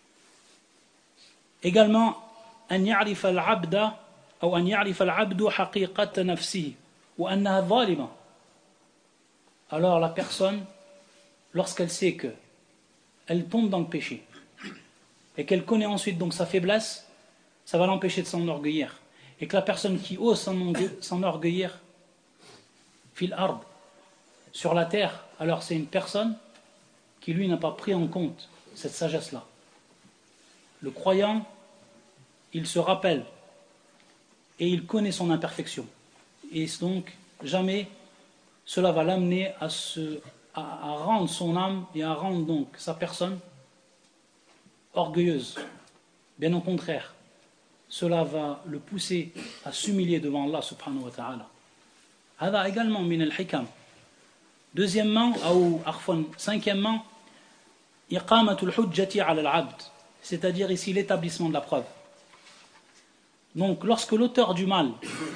Également, أن يعرف العبد أو أن يعرف العبد حقيقة نفسه وأنها ظالمة. Alors la personne, lorsqu'elle sait que elle tombe dans le péché et qu'elle connaît ensuite donc sa faiblesse, ça va l'empêcher de s'enorgueillir. Et que la personne qui ose s'enorgueillir fil ard, sur la terre, alors c'est une personne qui lui n'a pas pris en compte cette sagesse-là. Le croyant, il se rappelle et il connaît son imperfection. Et donc, jamais cela va l'amener à rendre son âme et à rendre donc sa personne orgueilleuse. Bien au contraire, cela va le pousser à s'humilier devant Allah subhanahu wa ta'ala. Hada également min al-hikam. Deuxièmement, ou cinquièmement, iqamatul hujjati ala al-abd. C'est-à-dire ici l'établissement de la preuve. Donc lorsque l'auteur du mal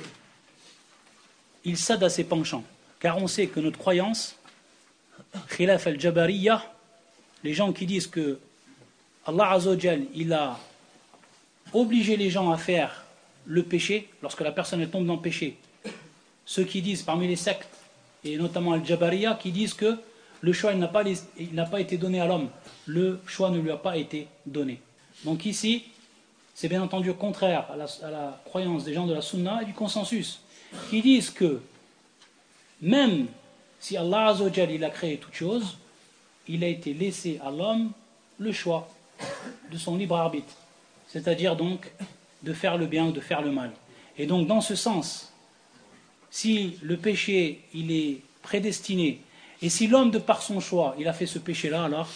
il cède à ses penchants, car on sait que notre croyance, khilaf al-jabariyya, les gens qui disent que Allah Azza wa Jal, il a obligé les gens à faire le péché, lorsque la personne elle tombe dans le péché, ceux qui disent parmi les sectes, et notamment al-jabariyya, qui disent que le choix il n'a pas été donné à l'homme, le choix ne lui a pas été donné. Donc ici, c'est bien entendu contraire à la croyance des gens de la sunna et du consensus, qui disent que même si Allah Azza wa Jal il a créé toute chose, il a été laissé à l'homme le choix de son libre arbitre, c'est-à-dire donc de faire le bien ou de faire le mal. Et donc dans ce sens, si le péché il est prédestiné, et si l'homme de par son choix il a fait ce péché-là, alors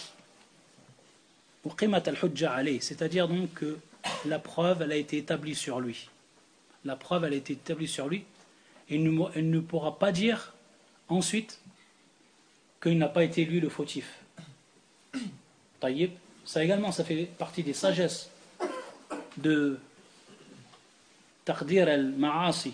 c'est-à-dire donc que la preuve elle a été établie sur lui. La preuve elle a été établie sur lui, et elle ne pourra pas dire ensuite qu'il n'a pas été lui le fautif. Taïb, ça également ça fait partie des sagesses de taqdir al-ma'asi.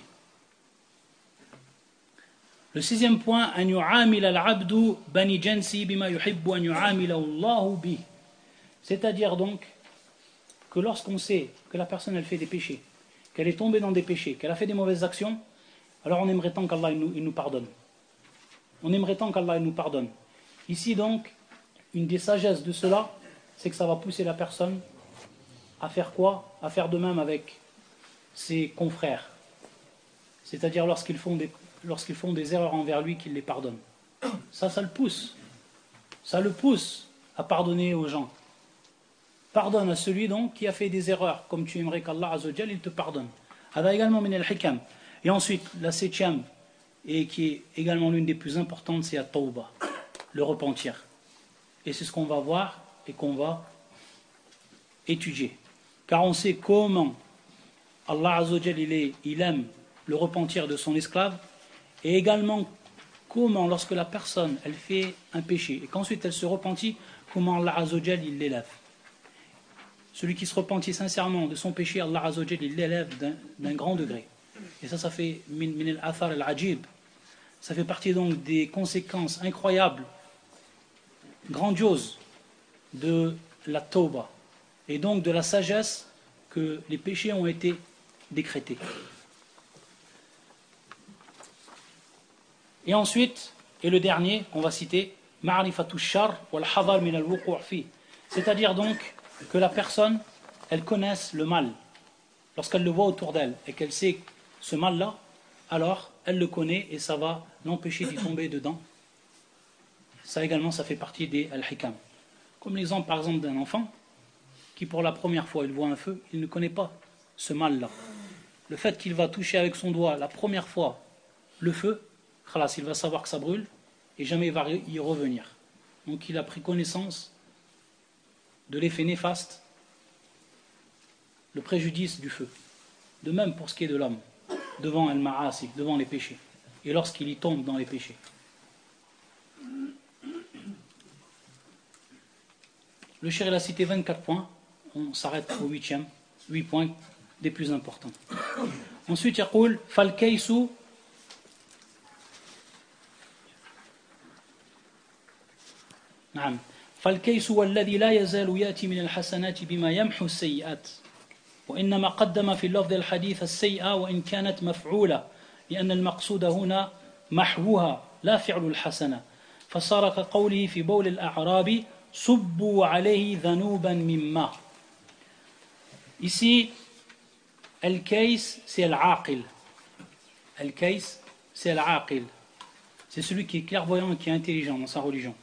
Le sixième point, an yu'amila al-'abdu bani jansi bima yuhibbu an yu'amila Allahu bih. C'est-à-dire donc que lorsqu'on sait que la personne elle fait des péchés, qu'elle est tombée dans des péchés, qu'elle a fait des mauvaises actions, alors on aimerait tant qu'Allah il nous pardonne. On aimerait tant qu'Allah il nous pardonne. Ici donc, une des sagesses de cela, c'est que ça va pousser la personne à faire quoi? À faire de même avec ses confrères. C'est-à-dire lorsqu'ils font des erreurs envers lui, qu'il les pardonne. Ça le pousse ça le pousse à pardonner aux gens. Pardonne à celui donc qui a fait des erreurs, comme tu aimerais qu'Allah Azza wa Jal, il te pardonne. Hada également min al-hikam. Et ensuite, la 7e, et qui est également l'une des plus importantes, c'est at-tawba, le repentir. Et c'est ce qu'on va voir et qu'on va étudier. Car on sait comment Allah Azza wa Jal, il aime le repentir de son esclave, et également comment, lorsque la personne elle fait un péché et qu'ensuite elle se repentit, comment Allah Azza wa Jal, il l'élève. Celui qui se repentit sincèrement de son péché, Allah Azza wa Jal, il l'élève d'un grand degré. Et ça fait min al-athar al-ajib. Ça fait partie donc des conséquences incroyables, grandioses de la tauba et donc de la sagesse que les péchés ont été décrétés. Et ensuite, et le dernier qu'on va citer, ma'rifatu shar wal hadar min al-wuqu' fi. C'est-à-dire donc que la personne, elle connaisse le mal. Lorsqu'elle le voit autour d'elle et qu'elle sait ce mal-là, alors elle le connaît et ça va l'empêcher d'y tomber dedans. Ça également, ça fait partie des al-hikam. Comme l'exemple par exemple d'un enfant qui pour la première fois il voit un feu, il ne connaît pas ce mal-là. Le fait qu'il va toucher avec son doigt la première fois le feu, khalas, il va savoir que ça brûle et jamais il va y revenir. Donc il a pris connaissance de l'effet néfaste, le préjudice du feu. De même pour ce qui est de l'homme, devant al-ma'asi, devant les péchés, et lorsqu'il y tombe dans les péchés. Le cheikh il a cité 24 points, on s'arrête au 8e, 8 points des plus importants. Ensuite, يقول فالكيس نعم فالكيس والذي لا يزال يأتي من الحسنات بما يمحو السيئات وإنما قدم في اللفظ الحديث السيئة وإن كانت مفعولة لأن المقصود هنا محوها لا فعل الحسنة فصار كقوله في بول الأعراب صبوا عليه ذنوبا من ماء. Ici, Al-Kays, c'est Al-Aqil. Al-Kays, c'est Al-Aqil. C'est celui qui est clairvoyant et qui est intelligent dans sa religion.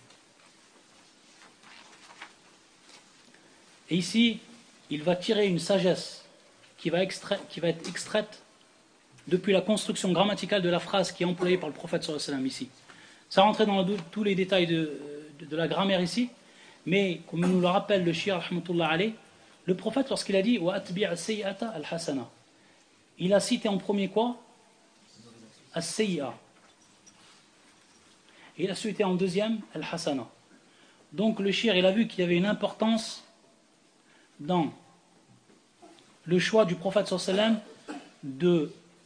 Et ici, il va tirer une sagesse qui va être extraite depuis la construction grammaticale de la phrase qui est employée par le prophète sallallahu alayhi wa sallam ici. Ça rentrait dans tous les détails de la grammaire ici, mais comme nous le rappelle le Shia rahmatullah alayh, le prophète lorsqu'il a dit wa atbi' as-sayyi'ata al-hasana, il a cité en premier quoi? As-sayyi'a. Et il a cité en deuxième al-hasana. Donc le Shia il a vu qu'il y avait une importance dans le choix du prophète sallallahu alayhi wa sallam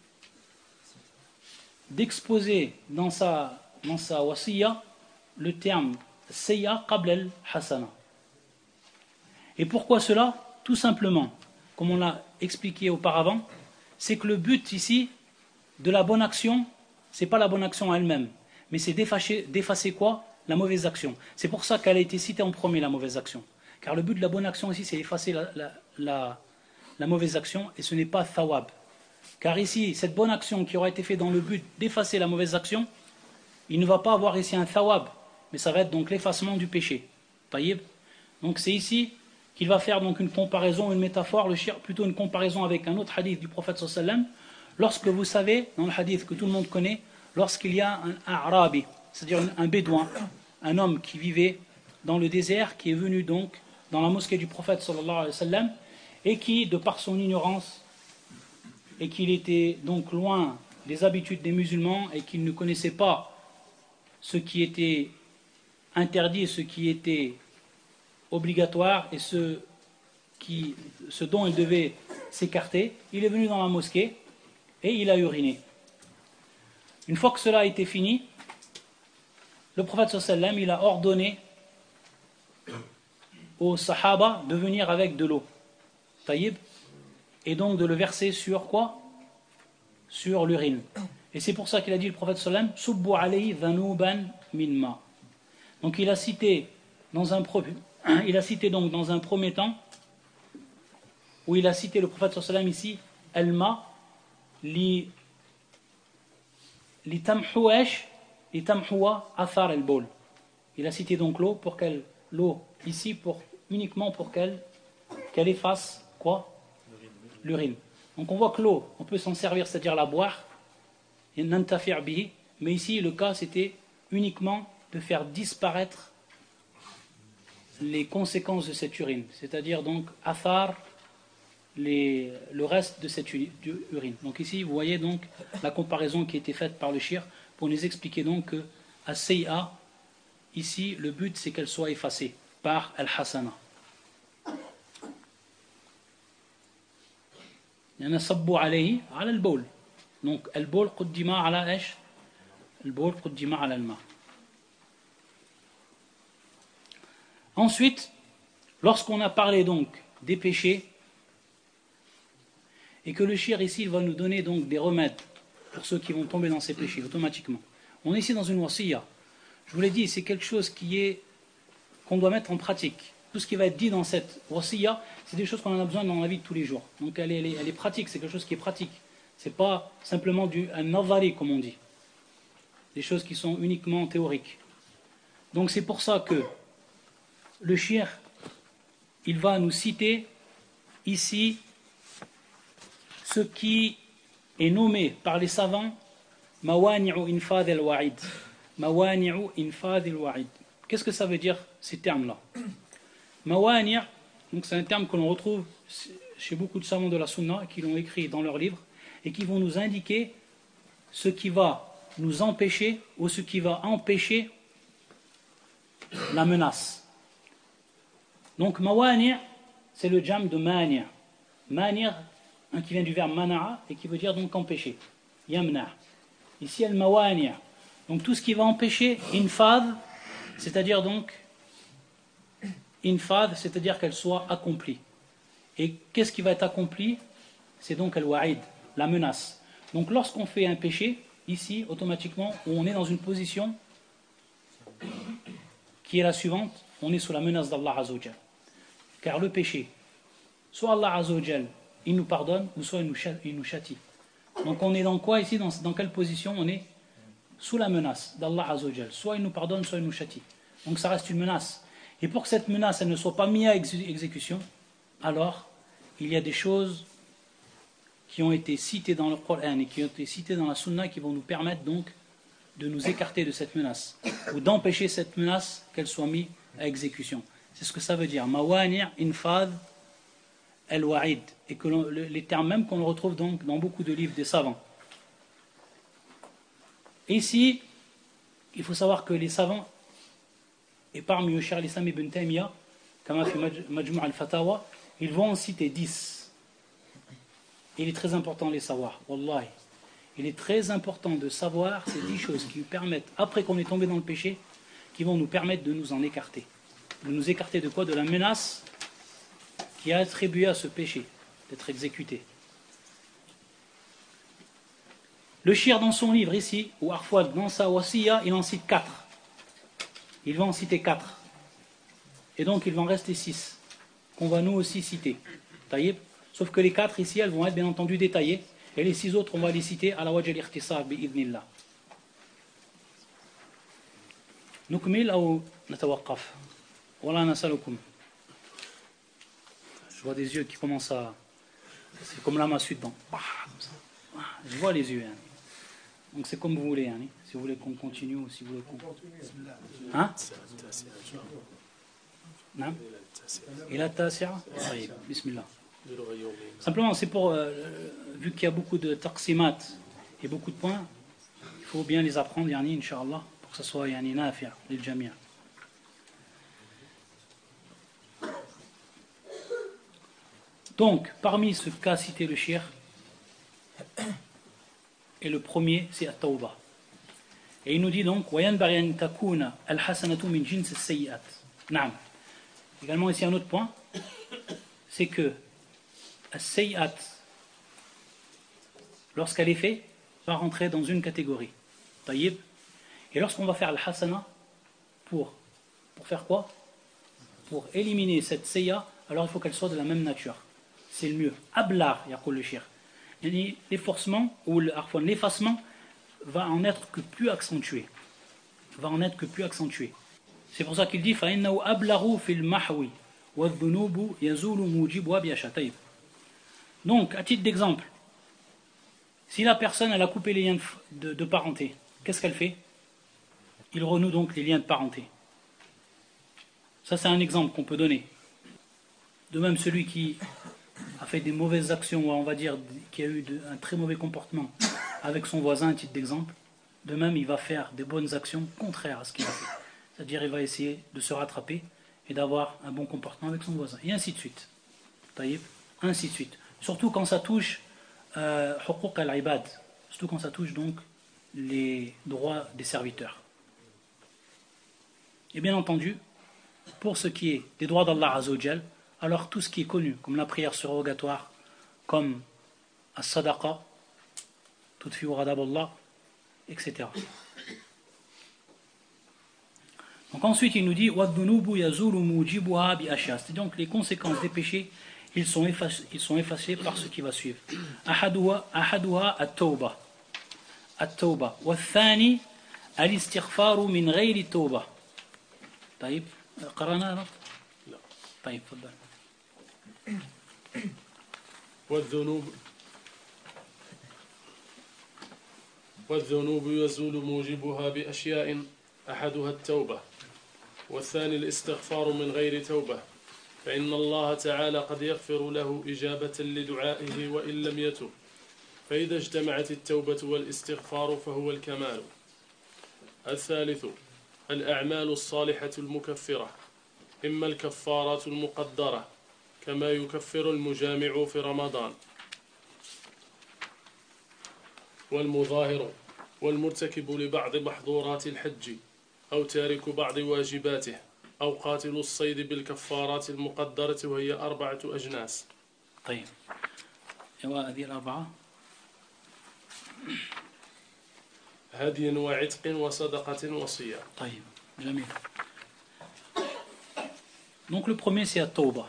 d'exposer dans sa wasiyya le terme sayya qabla al-hasana. Et pourquoi cela? Tout simplement, comme on l'a expliqué auparavant, c'est que le but ici de la bonne action, c'est pas la bonne action elle-même, mais c'est d'effacer quoi? La mauvaise action. C'est pour ça qu'elle a été citée en premier, la mauvaise action. Car le but de la bonne action ici, c'est effacer la mauvaise action, et ce n'est pas thawab. Car ici, cette bonne action qui aura été faite dans le but d'effacer la mauvaise action, il ne va pas avoir ici un thawab, mais ça va être donc l'effacement du péché. Taïb. Donc c'est ici qu'il va faire donc une comparaison, une métaphore, plutôt une comparaison avec un autre hadith du prophète sallallahu alayhi wa sallam. Lorsque vous savez, dans le hadith que tout le monde connaît, lorsqu'il y a un arabi, c'est-à-dire un bédouin, un homme qui vivait dans le désert, qui est venu donc dans la mosquée du prophète sallallahu alayhi wa sallam, et qui, de par son ignorance, et qu'il était donc loin des habitudes des musulmans, et qu'il ne connaissait pas ce qui était interdit et ce qui était obligatoire et ce dont il devait s'écarter, il est venu dans la mosquée et il a uriné. Une fois que cela a été fini, le prophète sallallahu alayhi wa sallam, il a ordonné aux sahaba de venir avec de l'eau, taïb, et donc de le verser sur quoi? Sur l'urine. Et c'est pour ça qu'il a dit le prophète sallallahu alayhi wa sallam, subbu alayhi dhanuban min ma. Donc il a cité donc dans un premier temps, où il a cité le prophète sallallahu alayhi wa sallam ici, al-ma li tamhuwa athar al-bawl, Il a cité donc l'eau pour qu'elle, l'eau ici uniquement pour qu'elle efface quoi? L'urine. Donc on voit que l'eau, on peut s'en servir, c'est-à-dire la boire, mais ici le cas c'était uniquement de faire disparaître les conséquences de cette urine, c'est-à-dire donc athar, le reste de cette urine. Donc ici vous voyez donc la comparaison qui a été faite par le shir pour nous expliquer donc que à Sey'a, ici le but c'est qu'elle soit effacée par al-hasana. ينصب عليه على البول. Donc البول قدم على ايش؟ البول قدم على الماء. Ensuite, lorsqu'on a parlé donc des péchés et que le shir ici il va nous donner donc des remèdes pour ceux qui vont tomber dans ces péchés automatiquement. On est ici dans une wasiya. Je vous l'ai dit, c'est quelque chose qu'on doit mettre en pratique. Tout ce qui va être dit dans cette wasiya, c'est des choses qu'on en a besoin dans la vie de tous les jours. Donc elle est pratique, c'est quelque chose qui est pratique. C'est pas simplement un nazari comme on dit. Des choses qui sont uniquement théoriques. Donc c'est pour ça que le shir, il va nous citer ici ce qui est nommé par les savants mawani'u infad al-wa'id. Mawani'u infad al-wa'id. Qu'est-ce que ça veut dire ces termes-là? Mawani', donc c'est un terme que l'on retrouve chez beaucoup de savants de la sunna qui l'ont écrit dans leurs livres et qui vont nous indiquer ce qui va nous empêcher ou ce qui va empêcher la menace. Donc mawani' c'est le jam de mani'. Mani' qui vient du verbe mana'a et qui veut dire donc empêcher. Yamna'. Ici al-mawani'. Donc tout ce qui va empêcher infad, c'est-à-dire donc infad, c'est-à-dire qu'elle soit accomplie. Et qu'est-ce qui va être accompli? C'est donc al-wa'id, la menace. Donc lorsqu'on fait un péché, ici, automatiquement, on est dans une position qui est la suivante, on est sous la menace d'Allah Azzawajal. Car le péché, soit Allah Azzawajal, il nous pardonne, ou soit il nous châtie. Donc on est dans quoi ici? Dans quelle position? On est sous la menace d'Allah Azzawajal. Soit il nous pardonne, soit il nous châtie. Donc ça reste une menace. Et pour que cette menace elle ne soit pas mise à exécution, alors il y a des choses qui ont été citées dans le Coran et qui ont été citées dans la Sunna qui vont nous permettre donc de nous écarter de cette menace ou d'empêcher cette menace qu'elle soit mise à exécution. C'est ce que ça veut dire. Mawani' infad al-wa'id. Et que les termes même qu'on retrouve donc dans beaucoup de livres des savants. Et ici, il faut savoir que les savants, et parmi eux, Cheikh al-Islam ibn Taymiyyah, comme a fait Majmu' al-Fatawa, ils vont en citer 10. Et il est très important de les savoir, wallahi. Il est très important de savoir ces 10 choses qui nous permettent, après qu'on est tombé dans le péché, qui vont nous permettre de nous en écarter. De nous écarter de quoi? De la menace qui est attribuée à ce péché, d'être exécuté. Le shir dans son livre ici, ou Arfouad dans sa wasiya, il en cite 4. Il va en citer 4. Et donc il va en rester 6, qu'on va nous aussi citer. Taïb. Sauf que les 4 ici, elles vont être bien entendu détaillées. Et les 6 autres, on va les citer à la wajh al-ikhtisar bi'idhnillah. Nukmil ou natawaqaf? Wallah nasalukum. Je vois des yeux qui commencent à... C'est comme la massue dedans. Je vois les yeux. Hein. Donc c'est comme vous voulez. Hein. Si vous voulez qu'on continue ou si vous voulez qu'on... Hein? Non? Et la tasi'a? Bismillah. Simplement, c'est pour... vu qu'il y a beaucoup de taqsimat et beaucoup de points, il faut bien les apprendre, yani, Inch'Allah, pour que ce soit yani, nafi' lil jami'. Donc, parmi ce qu'a cité le shir, et le premier, c'est at-tawbah. Et il nous dit donc, وَيَنْبَغِي أَنْ تَكُونَ الْحَسَنَةُ مِنْ جِنْسِ السَّيِّئَةِ. Naam. Également ici un autre point, c'est que as-sayyi'at, lorsqu'elle est faite, va rentrer dans une catégorie. Taïb. Et lorsqu'on va faire al-hasana, pour faire quoi? Pour éliminer cette sayya, alors il faut qu'elle soit de la même nature. C'est le mieux. Ablar, yaqul le shir. L'effacement ou l'effacement va en être que plus accentué. Va en être que plus accentué. C'est pour ça qu'il dit فإنه أبلغ في المحو والذنوب يزول موجبها بأشياء. Donc, à titre d'exemple, si la personne elle a coupé les liens de parenté, qu'est-ce qu'elle fait? Il renoue donc les liens de parenté. Ça, c'est un exemple qu'on peut donner. De même, celui qui a fait des mauvaises actions, ou on va dire qui a eu un très mauvais comportement avec son voisin, à titre d'exemple, de même, il va faire des bonnes actions contraires à ce qu'il a fait. C'est-à-dire, il va essayer de se rattraper et d'avoir un bon comportement avec son voisin. Et ainsi de suite. Taïb, ainsi de suite. Surtout quand ça touche huquq al-ibad. Surtout quand ça touche donc les droits des serviteurs. Et bien entendu, pour ce qui est des droits d'Allah Azzawajal, alors tout ce qui est connu, comme la prière surrogatoire, comme as-sadaqa, tudfi ghadab Allah, etc. Donc ensuite il nous dit وَالذُّنُوبُ يَزُولُ مُوجِبُهَا بِأَشْيَاء. C'est donc les conséquences des péchés, ils sont effacés par ce qui va suivre. أحدها التوبة والثاني الاستغفار من غير التوبة. طيب قرأنا هذا؟ لا. طيب تفضل. والذنوب يزول موجبها بأشياء أحدها التوبة والثاني الاستغفار من غير توبة فإن الله تعالى قد يغفر له إجابة لدعائه وإن لم يتب فإذا اجتمعت التوبة والاستغفار فهو الكمال. الثالث الأعمال الصالحة المكفرة إما الكفارات المقدرة كما يكفر المجامع في رمضان والمظاهر والمرتكب لبعض محظورات الحج أو تارك بعض واجباته أو قاتل الصيد بالكفارات المقدرة وهي 4 أجناس. طيب هذه الأربعة هدي وعتق وصدقة وصيام. طيب جميل. Donc le premier c'est at-tawba.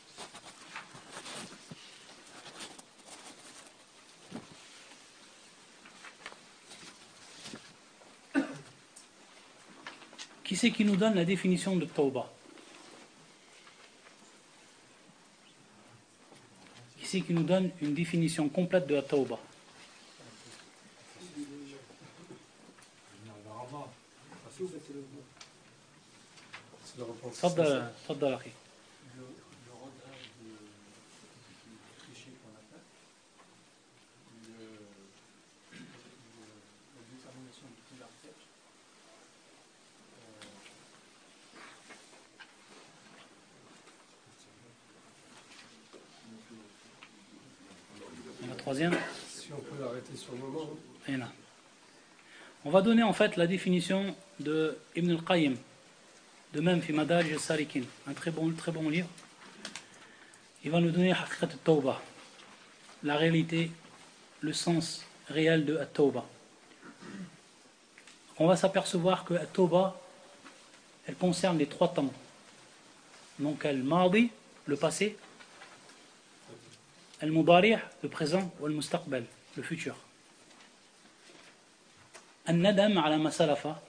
Qui c'est qui nous donne la définition de tawba? Qui c'est qui nous donne une définition complète de la tawba? تفضل تفضل أخي. Le regret du péché qu'on a fait, la détermination de tout l'artec, Et la troisième? Si on peut l'arrêter sur le moment. Et là. On va donner en fait la définition de Ibn al-Qayyim. De même, fi Madarij al-Salikin, un très bon livre. Il va nous donner Haqiqat al-Tawbah, la réalité, le sens réel de at-Tawbah. On va s'apercevoir que at-Tawbah, elle concerne les 3 temps. Donc al-Madi, le passé, al-Mudari', le présent, ou al-Mustaqbal, le futur. Al-Nadam ala ma salafa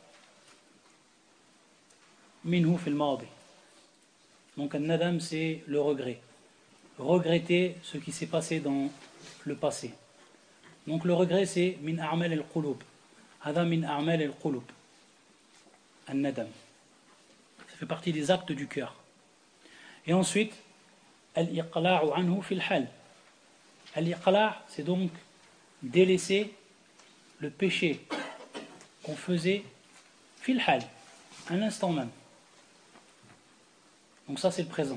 minhu fil madi. Donc al-nadam c'est le regret. Regretter ce qui s'est passé dans le passé. Donc le regret c'est min a'mal al-qulub. Hada min a'mal al-qulub. Al-nadam. Ça fait partie des actes du cœur. Et ensuite al-iqla'u anhu fil hal. Al-iqla' c'est donc délaisser le péché qu'on faisait fil hal, à l'instant même. Donc ça c'est le présent.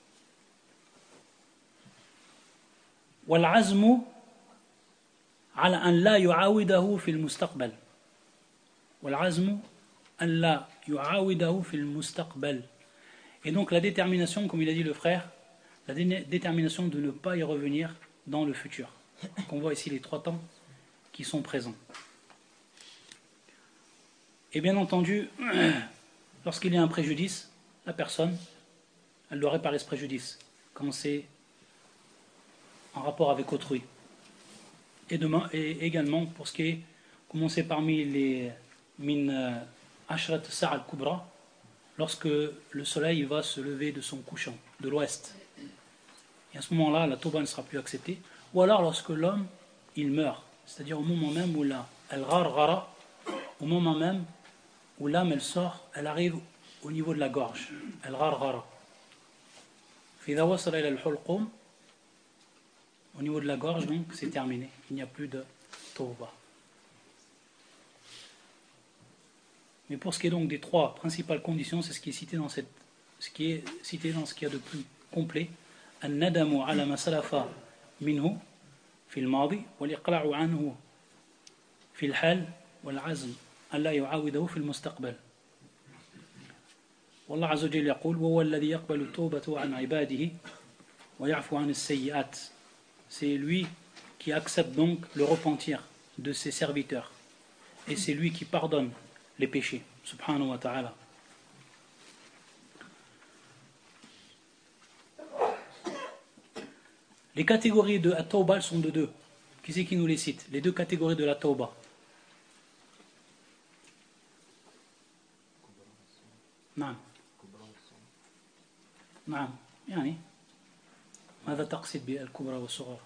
والعزم على أن لا يعاوده في المستقبل. والعزم أن لا يعاوده في المستقبل. Et donc la détermination, comme il a dit le frère, la détermination de ne pas y revenir dans le futur. Donc on voit ici les 3 temps qui sont présents. Et bien entendu, lorsqu'il y a un préjudice, la personne, elle doit réparer ce préjudice, quand c'est en rapport avec autrui. Et également, pour ce qui est commencé parmi les min ashrat sa'a al-kubra, lorsque le soleil va se lever de son couchant, de l'ouest. Et à ce moment-là, la tauba ne sera plus acceptée. Ou alors lorsque l'homme, il meurt. C'est-à-dire au moment même où al-gharghara, au moment même où l'âme, elle sort, elle arrive au niveau de la gorge. Al-gharghara. Fidha wasala ila al-hulqum, au niveau de la gorge, donc, c'est terminé. Il n'y a plus de tauba. Mais pour ce qui est donc des trois principales conditions, c'est ce qui est cité dans ce qu'il y a de plus complet. An-nadamu ala ma salafa minhu fi al-madi wal-iqla'u anhu fi al-hal wal-'azm an la yu'awidahu fi al-mustaqbal. والله عز وجل يقول وهو الذي يقبل التوبة عن عباده ويعفو عن السيئات. C'est lui qui accepte donc le repentir de ses serviteurs et c'est lui qui pardonne les péchés, subhanahu wa ta'ala. Les catégories de at-tawba sont de deux. Qui c'est qui nous les cite? Les deux catégories de la tawba. نعم نعم يعني ماذا تقصد بالكبرى والصغرى؟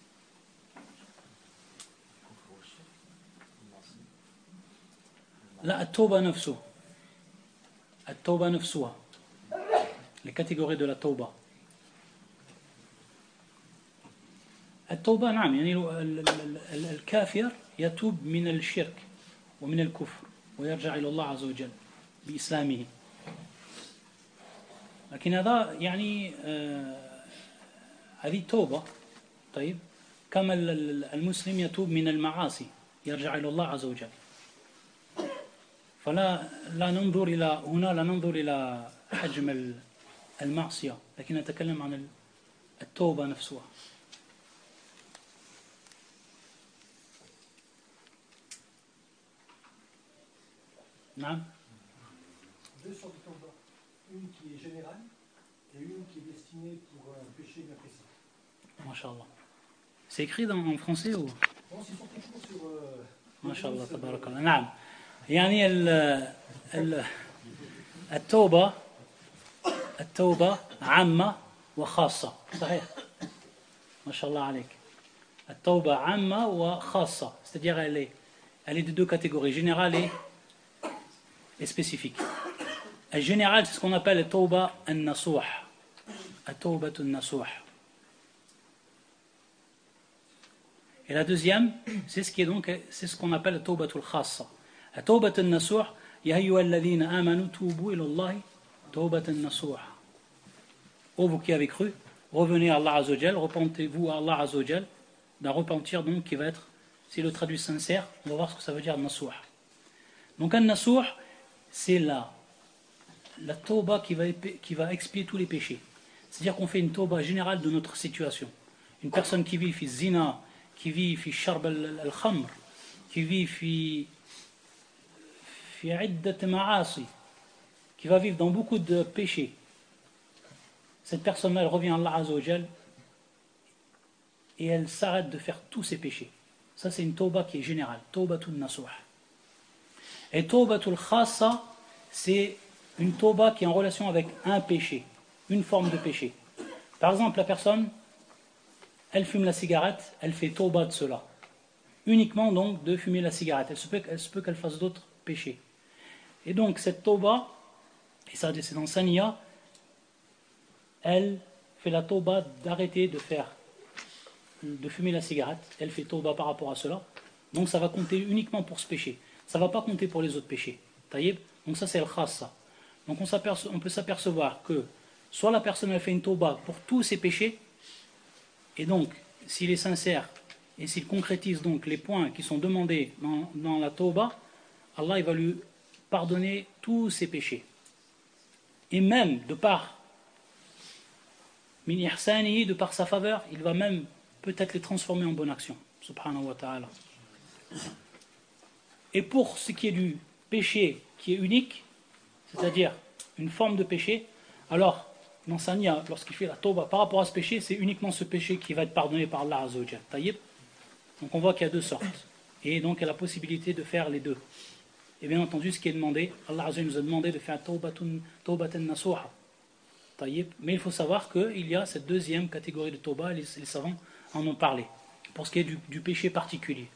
لا التوبة نفسه التوبة نفسها les catégories de la tauba. التوبة نعم يعني الكافر يتوب من الشرك ومن الكفر ويرجع إلى الله عز وجل بإسلامه. لكن هذا يعني هذه توبة طيب كما المسلم يتوب من المعاصي يرجع إلى الله عز وجل. فلا ننظر إلى هنا لا ننظر إلى حجم المعصية لكن نتكلم عن التوبة نفسها. نعم. Deux sortes de tauba. Une qui est générale et une qui est destinée pour un péché bien précis. Masha'Allah. C'est écrit en français ou? Non, c'est sorti toujours sur. Masha'Allah, tabarakallah. نعم. يعني التوبة عامة وخاصة صحيح ما شاء الله عليك. التوبة عامة وخاصة c'est-à-dire elle est de deux catégories générale et spécifique. Le général c'est ce qu'on appelle le tauba an-nasuh at-tawba an-nasuh. Et la deuxième c'est ce qu'on appelle le tawba al-khassa. التوبة النصوح يا أيها الذين آمنوا توبوا إلى الله توبة النصوح. Ô vous qui avez cru, revenez à Allah Azza wa Jal, repentez-vous à Allah Azza wa Jal, d'un repentir donc qui va être, si le traduit sincère, on va voir ce que ça veut dire nasuh. Donc un nasuh, c'est la tauba qui va expier tous les péchés. C'est-à-dire qu'on fait une tauba générale de notre situation. Une personne qui vit fi zina, qui vit fi sharb al-khamr, qui vit fi qui va vivre dans beaucoup de péchés. Cette personne-là, elle revient à Allah Azza wa Jal et elle s'arrête de faire tous ses péchés. Ça, c'est une tauba qui est générale. Taubatul nasuh. Et taubatul khassa, c'est une tauba qui est en relation avec un péché, une forme de péché. Par exemple, la personne, elle fume la cigarette, elle fait tauba de cela. Uniquement donc de fumer la cigarette. Elle se peut qu'elle fasse d'autres péchés. Et donc cette tauba, et ça c'est dans Saniya, elle fait la tauba d'arrêter de fumer la cigarette, elle fait tauba par rapport à cela, donc ça va compter uniquement pour ce péché, ça ne va pas compter pour les autres péchés. Taïb. Donc ça c'est le khassa. Donc on peut s'apercevoir que soit la personne elle fait une tauba pour tous ses péchés, et donc s'il est sincère, et s'il concrétise donc les points qui sont demandés dans la tauba, Allah il va lui pardonner tous ses péchés. Et même de par min ihsanihi, de par sa faveur, il va même peut-être les transformer en bonne action. Subhanahu wa ta'ala. Et pour ce qui est du péché qui est unique, c'est-à-dire une forme de péché, alors dans Saniya, lorsqu'il fait la tauba par rapport à ce péché, c'est uniquement ce péché qui va être pardonné par Allah Azza wa Jal. Taïb. Donc on voit qu'il y a deux sortes. Et donc il y a la possibilité de faire les deux. Et bien entendu, ce qui est demandé, Allah Azza wa Jalla nous a demandé de faire tawbatan nasuha. Taïb. Mais il faut savoir qu'il y a cette deuxième catégorie de tawbah, les savants en ont parlé, pour ce qui est du péché particulier.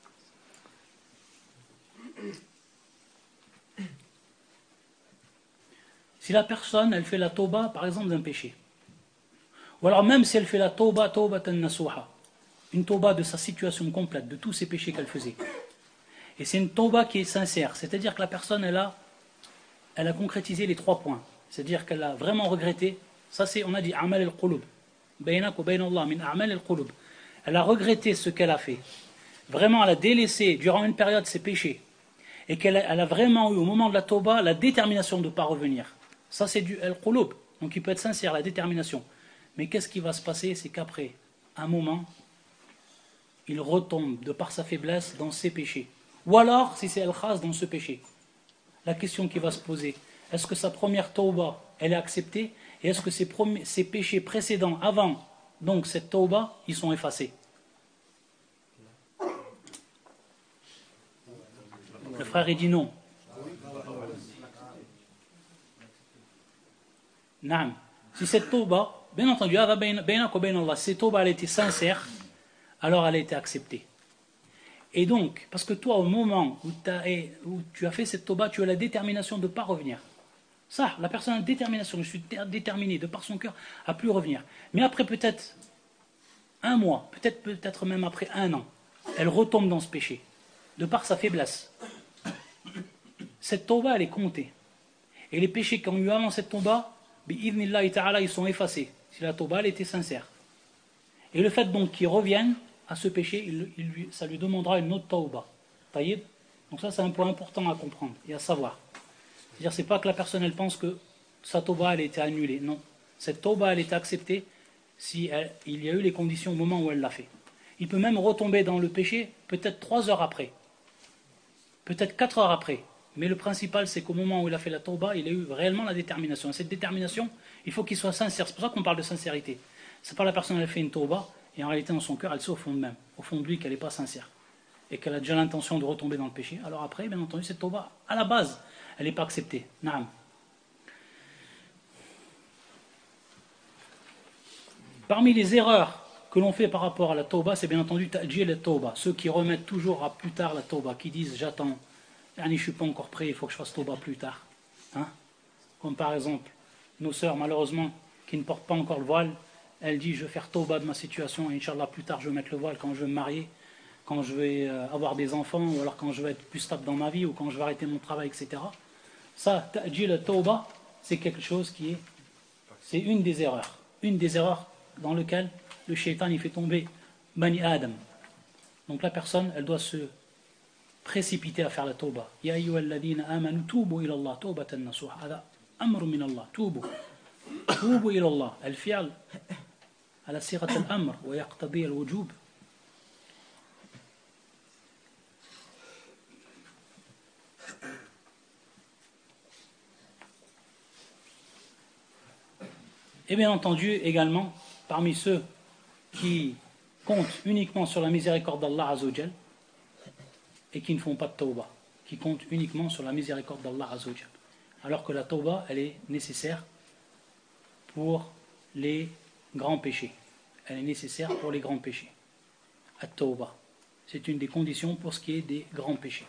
Si la personne, elle fait la tawbah, par exemple, d'un péché, ou alors même si elle fait la tawbatan nasuha, une tawbah de sa situation complète, de tous ses péchés qu'elle faisait, et c'est une tawbah qui est sincère, c'est-à-dire que la personne, elle a concrétisé les 3 points, c'est-à-dire qu'elle a vraiment regretté, ça c'est, on a dit, a'mal al-qulub, baynak wa bayna Allah, min a'mal al-qulub, elle a regretté ce qu'elle a fait, vraiment elle a délaissé durant une période ses péchés, et qu'elle a vraiment eu au moment de la tawbah la détermination de ne pas revenir. Ça c'est du al-qulub, donc il peut être sincère, la détermination. Mais qu'est-ce qui va se passer? C'est qu'après un moment, il retombe de par sa faiblesse dans ses péchés. Ou alors, si c'est al-khas dans ce péché, la question qui va se poser, est-ce que sa première tawbah, elle est acceptée? Et est-ce que ses péchés précédents, avant donc cette tawbah, ils sont effacés? Le frère il dit non. Naam. Si cette tawbah, bien entendu, si cette tawbah elle était sincère, alors elle a été acceptée. Et donc, parce que toi, au moment où tu as fait cette tawbah, tu as la détermination de ne pas revenir. Ça, la personne a la détermination, je suis déterminé de par son cœur à ne plus revenir. Mais après peut-être un mois, peut-être même après 1 an, elle retombe dans ce péché, de par sa faiblesse. Cette tawbah, elle est comptée. Et les péchés qui ont eu avant cette tawbah, bi'idhnillahi ta'ala, ils sont effacés, si la tawbah, elle était sincère. Et le fait donc qu'il revienne à ce péché, ça lui demandera une autre tawbah. Taïb. Donc ça, c'est un point important à comprendre et à savoir. C'est-à-dire, c'est pas que la personne, elle pense que sa tawbah, elle a été annulée. Non. Cette tawbah, elle est acceptée si il y a eu les conditions au moment où elle l'a fait. Il peut même retomber dans le péché peut-être 3 heures après. Peut-être 4 heures après. Mais le principal, c'est qu'au moment où il a fait la tawbah, il a eu réellement la détermination. Et cette détermination, il faut qu'il soit sincère. C'est pour ça qu'on parle de sincérité. C'est pas la personne, elle fait une tawbah, et en réalité, dans son cœur, elle sait au fond de même, au fond de lui, qu'elle n'est pas sincère. Et qu'elle a déjà l'intention de retomber dans le péché. Alors après, bien entendu, cette tawbah, à la base, elle n'est pas acceptée. Naam. Parmi les erreurs que l'on fait par rapport à la tawbah, c'est bien entendu ta'jil la tawbah. Ceux qui remettent toujours à plus tard la tawbah, qui disent j'attends, je ne suis pas encore prêt, il faut que je fasse tawbah plus tard. Hein? Comme par exemple, nos sœurs, malheureusement, qui ne portent pas encore le voile, elles disent je vais faire tawbah de ma situation, et Inch'Allah plus tard je vais mettre le voile quand je vais me marier, quand je vais avoir des enfants, ou alors quand je vais être plus stable dans ma vie, ou quand je vais arrêter mon travail, etc. Ça, ta'jil la tawbah, c'est quelque chose c'est une des erreurs dans lesquelles le shaitan il fait tomber Bani Adam. Donc la personne, elle doit se précipiter à faire la tawbah. Ya ayyuhalladhina amanu tubu ila Allah tawbatan nasuha. Hada amru min Allah. Tubu ila Allah. Al-fi'l ala sirat al-amr wa yaqtadi al-wujub. Et bien entendu également parmi ceux qui comptent uniquement sur la miséricorde d'Allah Azzawajal et qui ne font pas de tawbah, qui comptent uniquement sur la miséricorde d'Allah Azzawajal, alors que la tawbah elle est nécessaire pour les grands péchés. Elle est nécessaire pour les grands péchés. At-tawbah, c'est une des conditions pour ce qui est des grands péchés.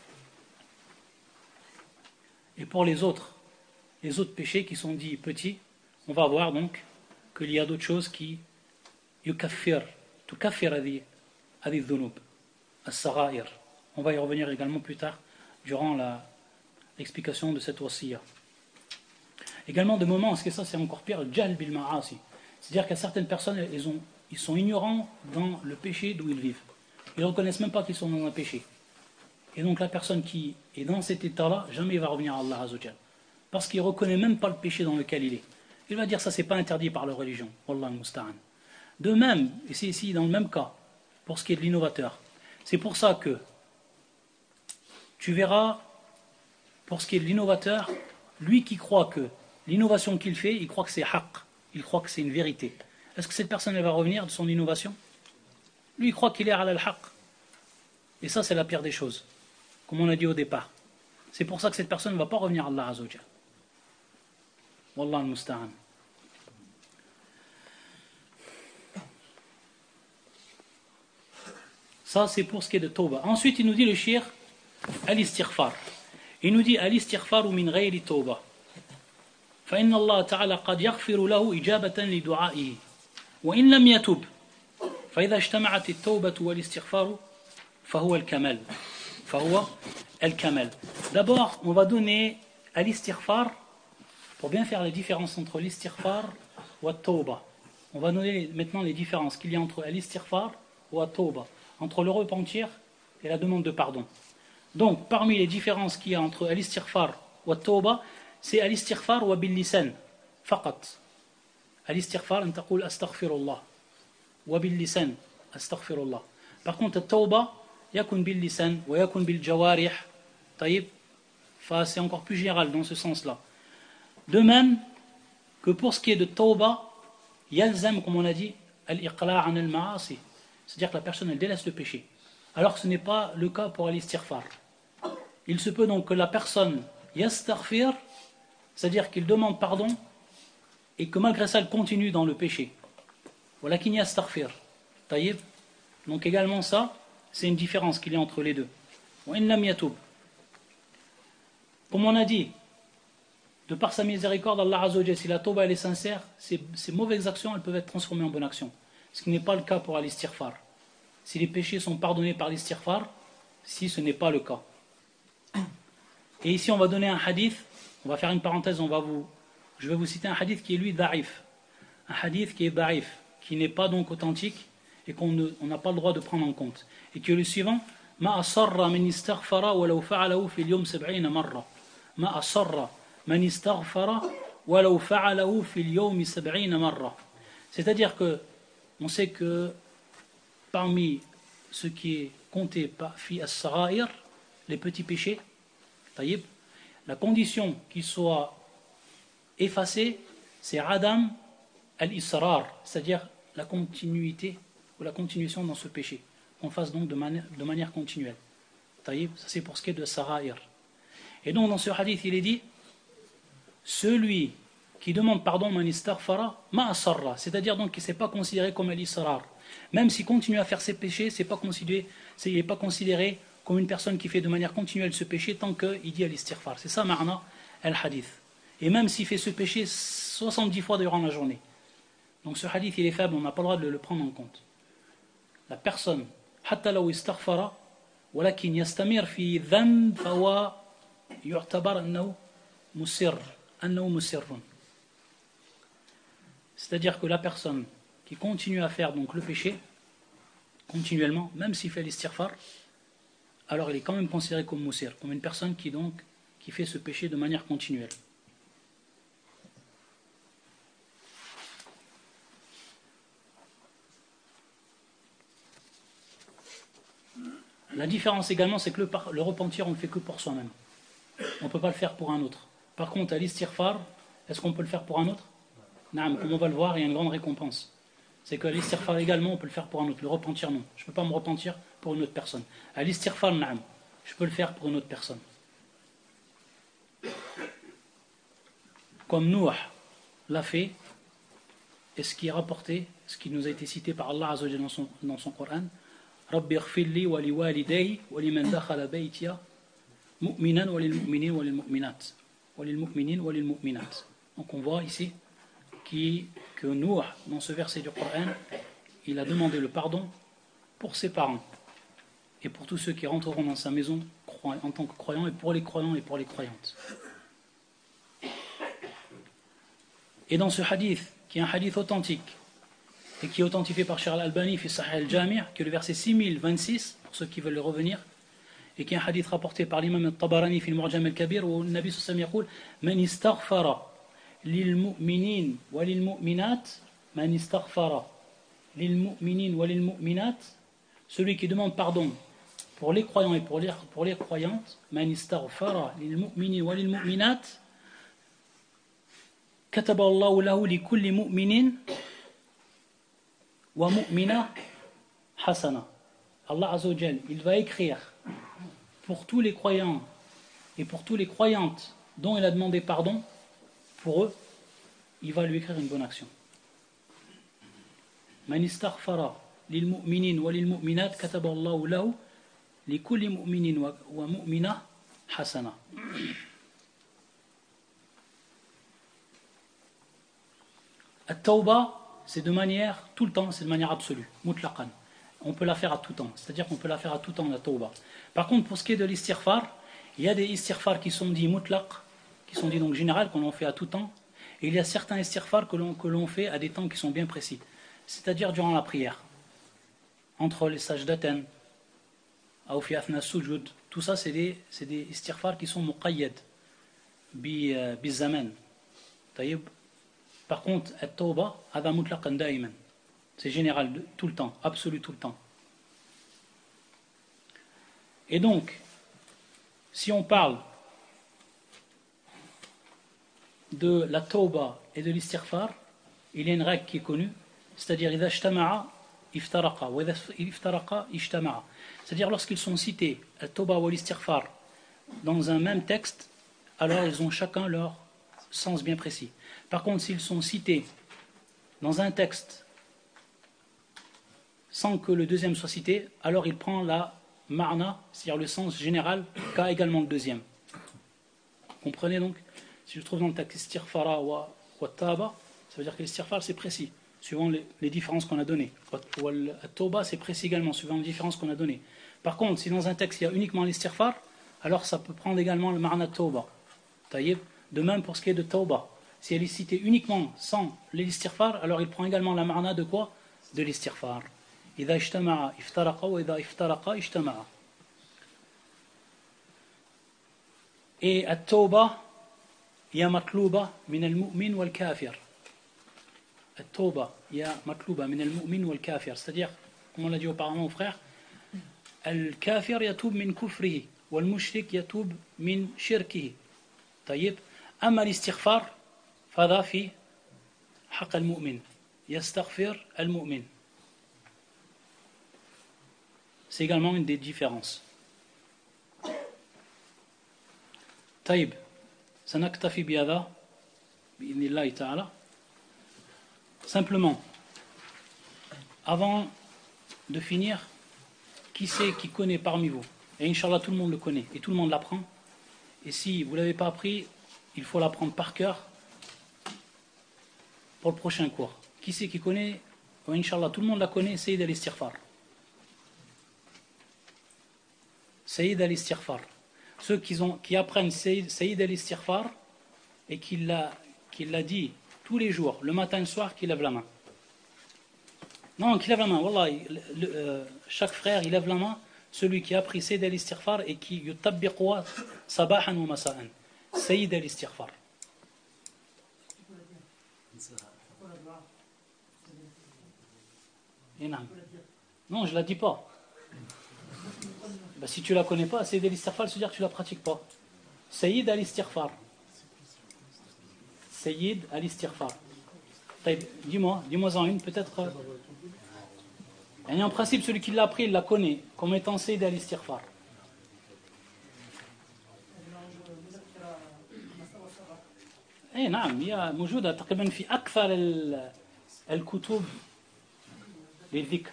Et pour les autres péchés qui sont dits petits, on va voir donc qu'il y a d'autres choses qui tukaffir hadi dhunub, as-sagha'ir. On va y revenir également plus tard durant l'explication de cette wasiya. Également de moments, parce que ça c'est encore pire, le jahl bil ma'asi. C'est-à-dire que certaines personnes, ils sont ignorants dans le péché d'où ils vivent. Ils ne reconnaissent même pas qu'ils sont dans un péché. Et donc la personne qui est dans cet état-là, jamais il va revenir à Allah Azzawajal. Parce qu'il ne reconnaît même pas le péché dans lequel il est. Il va dire ça c'est pas interdit par la religion. Wallah al-musta'an. De même, et c'est ici dans le même cas, pour ce qui est de l'innovateur. C'est pour ça que tu verras, pour ce qui est de l'innovateur, lui qui croit que l'innovation qu'il fait, il croit que c'est haqq, il croit que c'est une vérité. Est-ce que cette personne elle va revenir de son innovation? Lui il croit qu'il est ala al-haqq. Et ça c'est la pire des choses, comme on a dit au départ. C'est pour ça que cette personne ne va pas revenir à Allah Azza wa Jal. Wallah al-musta'an. Ça, c'est pour ce qui est de Tawbah. Ensuite, il nous dit le shir al-istighfar. Il nous dit al-istighfar min ghayri Tawbah. فإن الله تعالى قد يغفر له إجابة لدعائه وإن لم يتب فإذا اجتمعت التوبة والاستغفار فهو الكمال. D'abord, on va donner à l'istighfar, pour bien faire la différence entre l'istighfar et la tawbah. On va donner maintenant les différences qu'il y a entre l'istighfar et la tawbah, entre le repentir et la demande de pardon. Donc, parmi les différences qu'il y a entre l'istighfar et la tawbah, c'est l'istighfar wa bil lisan, faqat. L'istighfar, on taqul astaghfirullah, wa bil lisan, astaghfirullah. Par contre, la tawbah, yakun bil lisan wa yakun bil jawarih. Taïb, c'est encore plus général dans ce sens-là. De même que pour ce qui est de tawbah, yalzam, comme on a dit, al-iqla' an al-ma'asi, c'est-à-dire que la personne elle délaisse le péché. Alors que ce n'est pas le cas pour l'istighfar. Il se peut donc que la personne yastaghfir, c'est-à-dire qu'il demande pardon et que malgré ça elle continue dans le péché. Walakin yastaghfir. Taïb. Donc également ça, c'est une différence qu'il y a entre les deux. Wa in lam yatub. Comme on a dit, de par sa miséricorde, Allah Azza wa Jalla, si la tauba elle est sincère, ces mauvaises actions elles peuvent être transformées en bonnes actions. Ce qui n'est pas le cas pour l'istighfar. Si les péchés sont pardonnés par l'istighfar, si ce n'est pas le cas. Et ici on va donner un hadith, on va faire une parenthèse, je vais vous citer un hadith qui est lui da'if. Un hadith qui est da'if, qui n'est pas donc authentique et qu'on n'a pas le droit de prendre en compte. Et qui est le suivant, ma asarra man istaghfara walau fa'alahu fil yawm 70 marra. Ma asarra man istaghfara walau fa'alahu fil yawm 70 marra. C'est-à-dire que on sait que parmi ce qui est compté par fi as-sarair, les petits péchés, taïb, la condition qu'il soit effacé, c'est adam al-israr, c'est-à-dire la continuité ou la continuation dans ce péché, qu'on fasse donc de manière continuelle. Taïb, ça c'est pour ce qui est de sarair. Et donc dans ce hadith il est dit, celui qui demande pardon man istaghfara ma asarra, c'est-à-dire donc qu'il ne s'est pas considéré comme al-israr. Même s'il continue à faire ses péchés, il n'est pas considéré comme une personne qui fait de manière continuelle ce péché tant qu'il dit al-istighfar. C'est ça ma'na al-hadith. Et même s'il fait ce péché 70 fois durant la journée. Donc ce hadith il est faible, on n'a pas le droit de le prendre en compte. La personne, hatta law istaghfara, walakin yastamir fi dhanb fawa yu'tabar annahu musirrun. C'est-à-dire que la personne qui continue à faire donc le péché continuellement, même s'il fait l'istighfar, alors il est quand même considéré comme musir, comme une personne qui fait ce péché de manière continuelle. La différence également, c'est que le repentir, on ne le fait que pour soi-même. On ne peut pas le faire pour un autre. Par contre, à l'istighfar, est-ce qu'on peut le faire pour un autre? Non, comme on va le voir, il y a une grande récompense. C'est que l'istighfar également, on peut le faire pour un autre. Le repentir, non. Je ne peux pas me repentir pour une autre personne. À l'istighfar, non. Je peux le faire pour une autre personne. Comme Nuh l'a fait, et ce qui est rapporté, ce qui nous a été cité par Allah Azza wa Jalla dans son Coran, Rabbi ighfir li wa li walidayya wa liman dakhala baytiya mu'minan wa lil mu'minin wa lil mu'minat wa lil mu'minin wa lil mu'minat. Donc on voit ici que Nuh, dans ce verset du Coran, il a demandé le pardon pour ses parents et pour tous ceux qui rentreront dans sa maison en tant que croyants, et pour les croyants et pour les croyantes. Et dans ce hadith, qui est un hadith authentique et qui est authentifié par Cheikh Al-Albani fi Sahih al-Jami', qui est le verset 6026 pour ceux qui veulent le revenir, et qui est un hadith rapporté par l'imam al-Tabarani fi al-Mu'jam al-Kabir, où le Nabi sallallahu alayhi wa sallam dit man istaghfara lil mu'minin wa lil mu'minat, man istaghfara lil mu'minin wa lil mu'minat, celui qui demande pardon pour les croyants et pour les croyantes, man istaghfara lil mu'minin wa lil mu'minat, kataba Allahu lahu li kulli mu'minin wa mu'mina hasana. Allah Azza wa Jal, il va écrire pour tous les croyants Et pour tous les croyantes dont il a demandé pardon, pour eux, il va lui écrire une bonne action. Man istaghfara lil mu'minin wa lil mu'minat kataba Allahu lahu li kulli mu'minin wa mu'mina hasana. At-tawba, c'est de manière, tout le temps, c'est de manière absolue, mutlaqan. On peut la faire à tout temps, c'est-à-dire qu'on peut la faire à tout temps, la tawba. Par contre, pour ce qui est de l'istighfar, il y a des istighfar qui sont dits mutlaq, qui sont dits donc général, qu'on en fait à tout temps, et il y a certains istighfar que l'on fait à des temps qui sont bien précis, c'est-à-dire durant la prière, entre les sajdatayn, ou fi athna sujud, tout ça c'est des istighfar qui sont muqayyad, bi zaman. Taïb. Par contre, at-tawba, hada mutlaqan da'iman. C'est général, tout le temps, absolu tout le temps. Et donc, si on parle de la tawba et de l'istighfar, il y a une règle qui est connue, c'est-à-dire idha ijtama'a iftaraqa wa idha iftaraqa ijtama'a. C'est-à-dire lorsqu'ils sont cités, la tawba ou l'istighfar, dans un même texte, alors ils ont chacun leur sens bien précis. Par contre, s'ils sont cités dans un texte sans que le deuxième soit cité, alors il prend la ma'na, c'est-à-dire le sens général, qu'a également le deuxième. Comprenez donc? Si je trouve dans le texte istighfara wa taba, ça veut dire que l'istighfar c'est précis, suivant les différences qu'on a données. Ou at-tawba c'est précis également, suivant les différences qu'on a données. Par contre, si dans un texte il y a uniquement l'istighfar, alors ça peut prendre également le ma'na tawba. De même pour ce qui est de tawba. Si elle est citée uniquement sans l'istighfar, alors il prend également la ma'na de quoi? De l'istighfar. إذا اجتمع افترق وإذا افترق اجتمع. Et at-tawba ya matluba min al-mu'min wal-kafir. At-tawba ya matluba min al-mu'min wal-kafir. C'est-à-dire, comme on l'a dit auparavant aux frères, al-kafir yatub min kufrihi wal-mushrik yatub min shirkihi. طيب. أما الاستغفار فهذا في حق المؤمن يستغفر المؤمن. C'est également une des différences. طيب سنكتفي بهذا بإذن الله تعالى. Simplement, avant de finir, qui c'est qui connaît parmi vous? Et Inch'Allah tout le monde le connaît et tout le monde l'apprend. Et si vous ne l'avez pas appris, il faut l'apprendre par cœur pour le prochain cours. Qui c'est qui connaît? Inch'Allah tout le monde la connaît, Sayyid al-Istighfar. Sayyid al-Istighfar. Ceux qui apprennent Sayyid al-Istighfar et qui l'a dit tous les jours, le matin et le soir, qui lève la main. Non, qui lève la main. Wallah, chaque frère, il lève la main. Celui qui a appris Sayyid al-Istighfar et qui yutabbiqwa sabahan wa masa'an. Sayyid al-Istighfar. Non, je ne la dis pas. Ben, si tu ne la connais pas, Sayyid al-Istighfar, ça veut dire que tu ne la pratiques pas. Sayyid al-Istighfar. Sayyid al-Istighfar. Dis-moi en une, peut-être. Et en principe, celui qui l'a appris, il la connaît comme étant Sayyid al-Istighfar. اي نعم هي موجودة تقريبا في أكثر الكتب للذكر.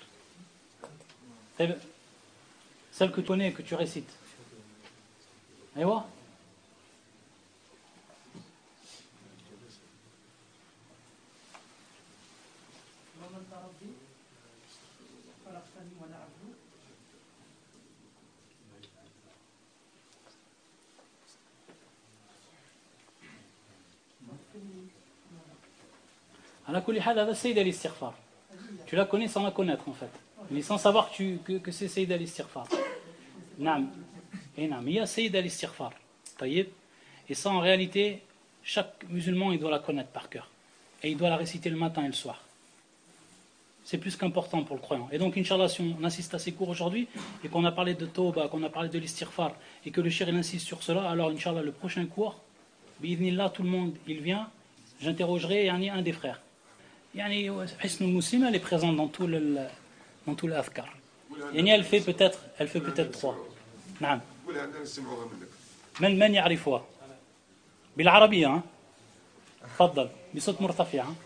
Celle que tu connais et que tu récites. أيوة. على كل حال هذا سيد الاستغفار. Tu la connais sans la connaître en fait, mais sans savoir que c'est Sayyid al-Istighfar. Naam. Et naam, il y a Sayyid al-Istighfar. طيب. Et ça en réalité, chaque musulman il doit la connaître par cœur. Et il doit la réciter le matin et le soir. C'est plus qu'important pour le croyant. Et donc, Inch'Allah, si on assiste à ces cours aujourd'hui, et qu'on a parlé de Tawba, qu'on a parlé de l'istighfar, et que le cheikh insiste sur cela, alors Inch'Allah, le prochain cours, bi'idhnillah, tout le monde, il vient, j'interrogerai un des frères. Yani, Hisn al-Muslim, elle est présente dans tout l'Adhkar. Yani, elle fait peut-être 3. Naam. من يعرفها بالعربية ها؟ تفضل بصوت مرتفع ها؟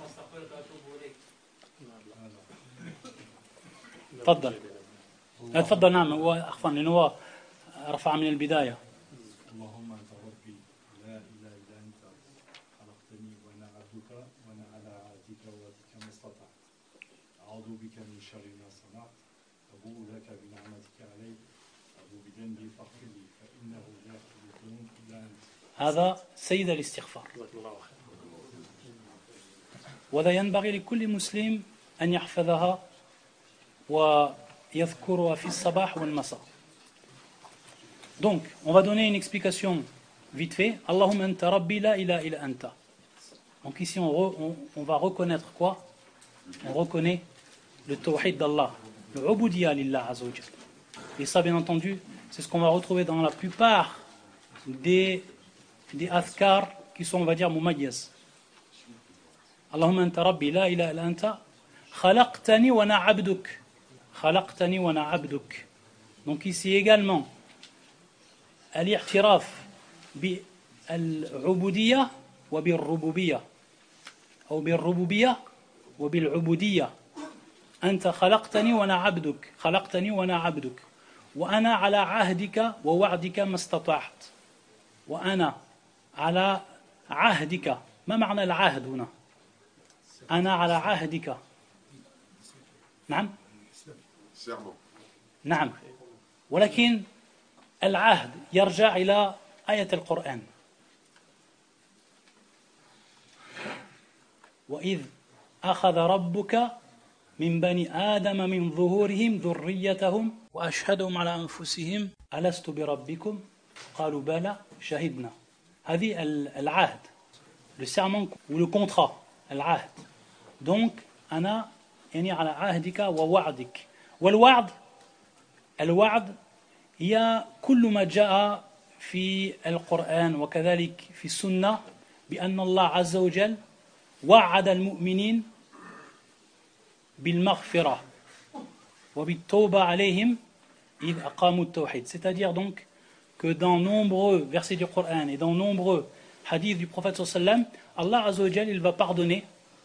تفضل تفضل نعم هو عفوا لأنه هو رفع من البداية. اللهم أنت ربي لا إله إلا أنت خلقتني وأنا عبدك وأنا على عهدك ووعدك ما استطعت أعوذ بك من شر ما صنعت أبوء لك بنعمتك علي أبوء بذنبي فاغفر لي فإنه لا يغفر الذنوب إلا أنت. هذا سيد الاستغفار وهذا ينبغي لكل مسلم أن يحفظها ويذكرها في الصباح والمساء. Donc, on va donner une explication vite fait. Allahumma anta rabbi la ilaha illa anta. Donc ici, on va reconnaître quoi? On reconnaît le tawhid d'Allah, le ubudiyya lillah azza wa jalla. Et ça, bien entendu, c'est ce qu'on va retrouver dans la plupart des adhkar qui sont, on va dire, mumayyaz. Allahumma anta rabbi la ilaha illa anta khalaqtani wa ana abduk. Khalaqtani wa ana abduk. Donc ici également, الاعتراف بالعبودية وبالربوبية أو بالربوبية وبالعبودية. أنت خلقتني وأنا عبدك خلقتني وأنا عبدك وأنا على عهدك ووعدك ما استطعت. وأنا على عهدك. ما معنى العهد هنا؟ أنا على عهدك. نعم نعم ولكن العهد يرجع إلى آية القرآن وإذ أخذ ربك من بني آدم من ظهورهم ذريتهم وأشهدهم على أنفسهم ألست بربكم قالوا بلى شهدنا. هذه العهد le serment ou le contrat العهد. donc أنا يعني على عهدك ووعدك. والوعد الوعد هي كل ما جاء في القرآن وكذلك في السنة بأن الله عز وجل وعد المؤمنين بالمغفرة وبالتوبة عليهم إذ أقاموا التوحيد. C'est-à-dire donc que dans nombreux versets du Coran et dans nombreux hadiths du prophète sallam, Allah azza wa jal il va pardonner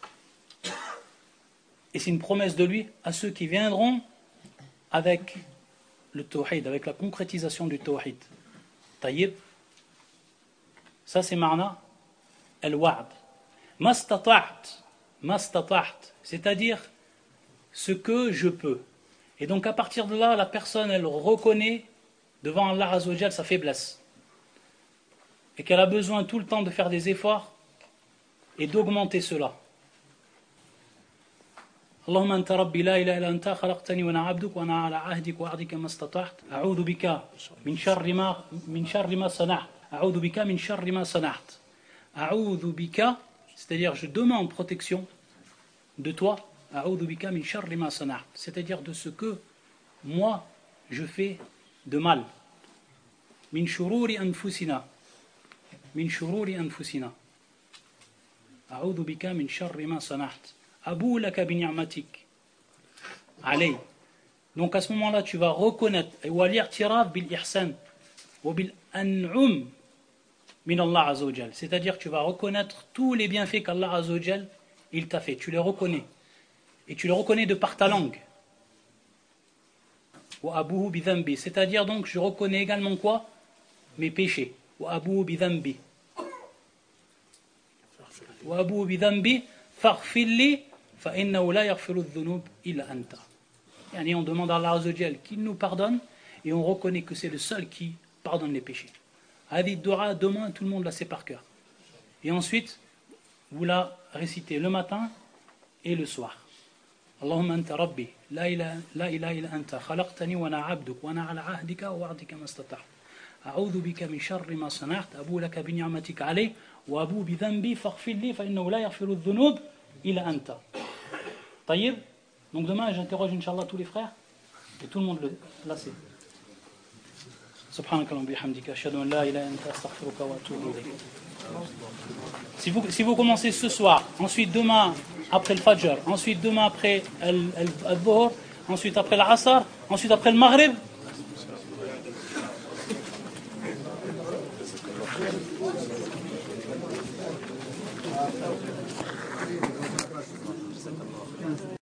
et c'est une promesse de lui à ceux qui viendront avec le tawhid, avec la concrétisation du tawhid. Taïb. Ça c'est ma'na al-wa'd. Mastata'at. Mastata'at. C'est-à-dire ce que je peux. Et donc à partir de là, la personne elle reconnaît devant Allah Azza wa Jal sa faiblesse. Et qu'elle a besoin tout le temps de faire des efforts et d'augmenter cela. اللهم أنت ربي لا إله إلا أنت خلقتني وأنا عبدك وأنا على عهدك ووعدك ما استطعت أعوذ بك من شر ما صنعت أعوذ بك من شر ما صنعت أعوذ بك c'est-à-dire je demande protection de toi أعوذ بك من شر ما صنعت c'est-à-dire de ce que moi je fais de mal من شرور أنفسنا من شرور أنفسنا أعوذ بك من شر ما صنعت Abou laka bi ni'matik alay. Donc à ce moment-là, tu vas reconnaître wa li'tiraf bil ihsan wa bil an'um min Allah azza wa jal. C'est-à-dire que tu vas reconnaître tous les bienfaits qu'Allah azza wa jal il t'a fait. Tu les reconnais. Et tu les reconnais de par ta langue. Wa abou bi dhanbi. C'est-à-dire donc je reconnais également quoi? Mes péchés. Wa abou bi dhanbi. Wa abou bi dhanbi faghfir li فإنه لا يغفر الذنوب إلا أنت. يعني on demande à Allah Azza wa Jal qu'il nous pardonne et on reconnaît que c'est le seul qui pardonne les péchés. Hadith Dua, demain tout le monde la sait par cœur. Et ensuite vous la récitez le matin et le soir. اللهم أنت ربي لا إله إلا أنت خلقتني وأنا عبدك وأنا على عهدك ووعدك ما استطعت أعوذ بك من شر ما صنعت أبو لك بنعمتك علي وأبو بذنبي فاغفر لي فإنه لا يغفر الذنوب إلا أنت. Taïb. Donc demain j'interroge Inch'Allah tous les frères et tout le monde là c'est. Subhanaka wa bihamdika ashhadu an la ilaha illa anta astaghfiruka wa atubu ilayk. Si vous commencez ce soir, ensuite demain après le Fajr, ensuite demain après le Dhuhr, ensuite après l'Asr, ensuite après le Maghrib, التوفيق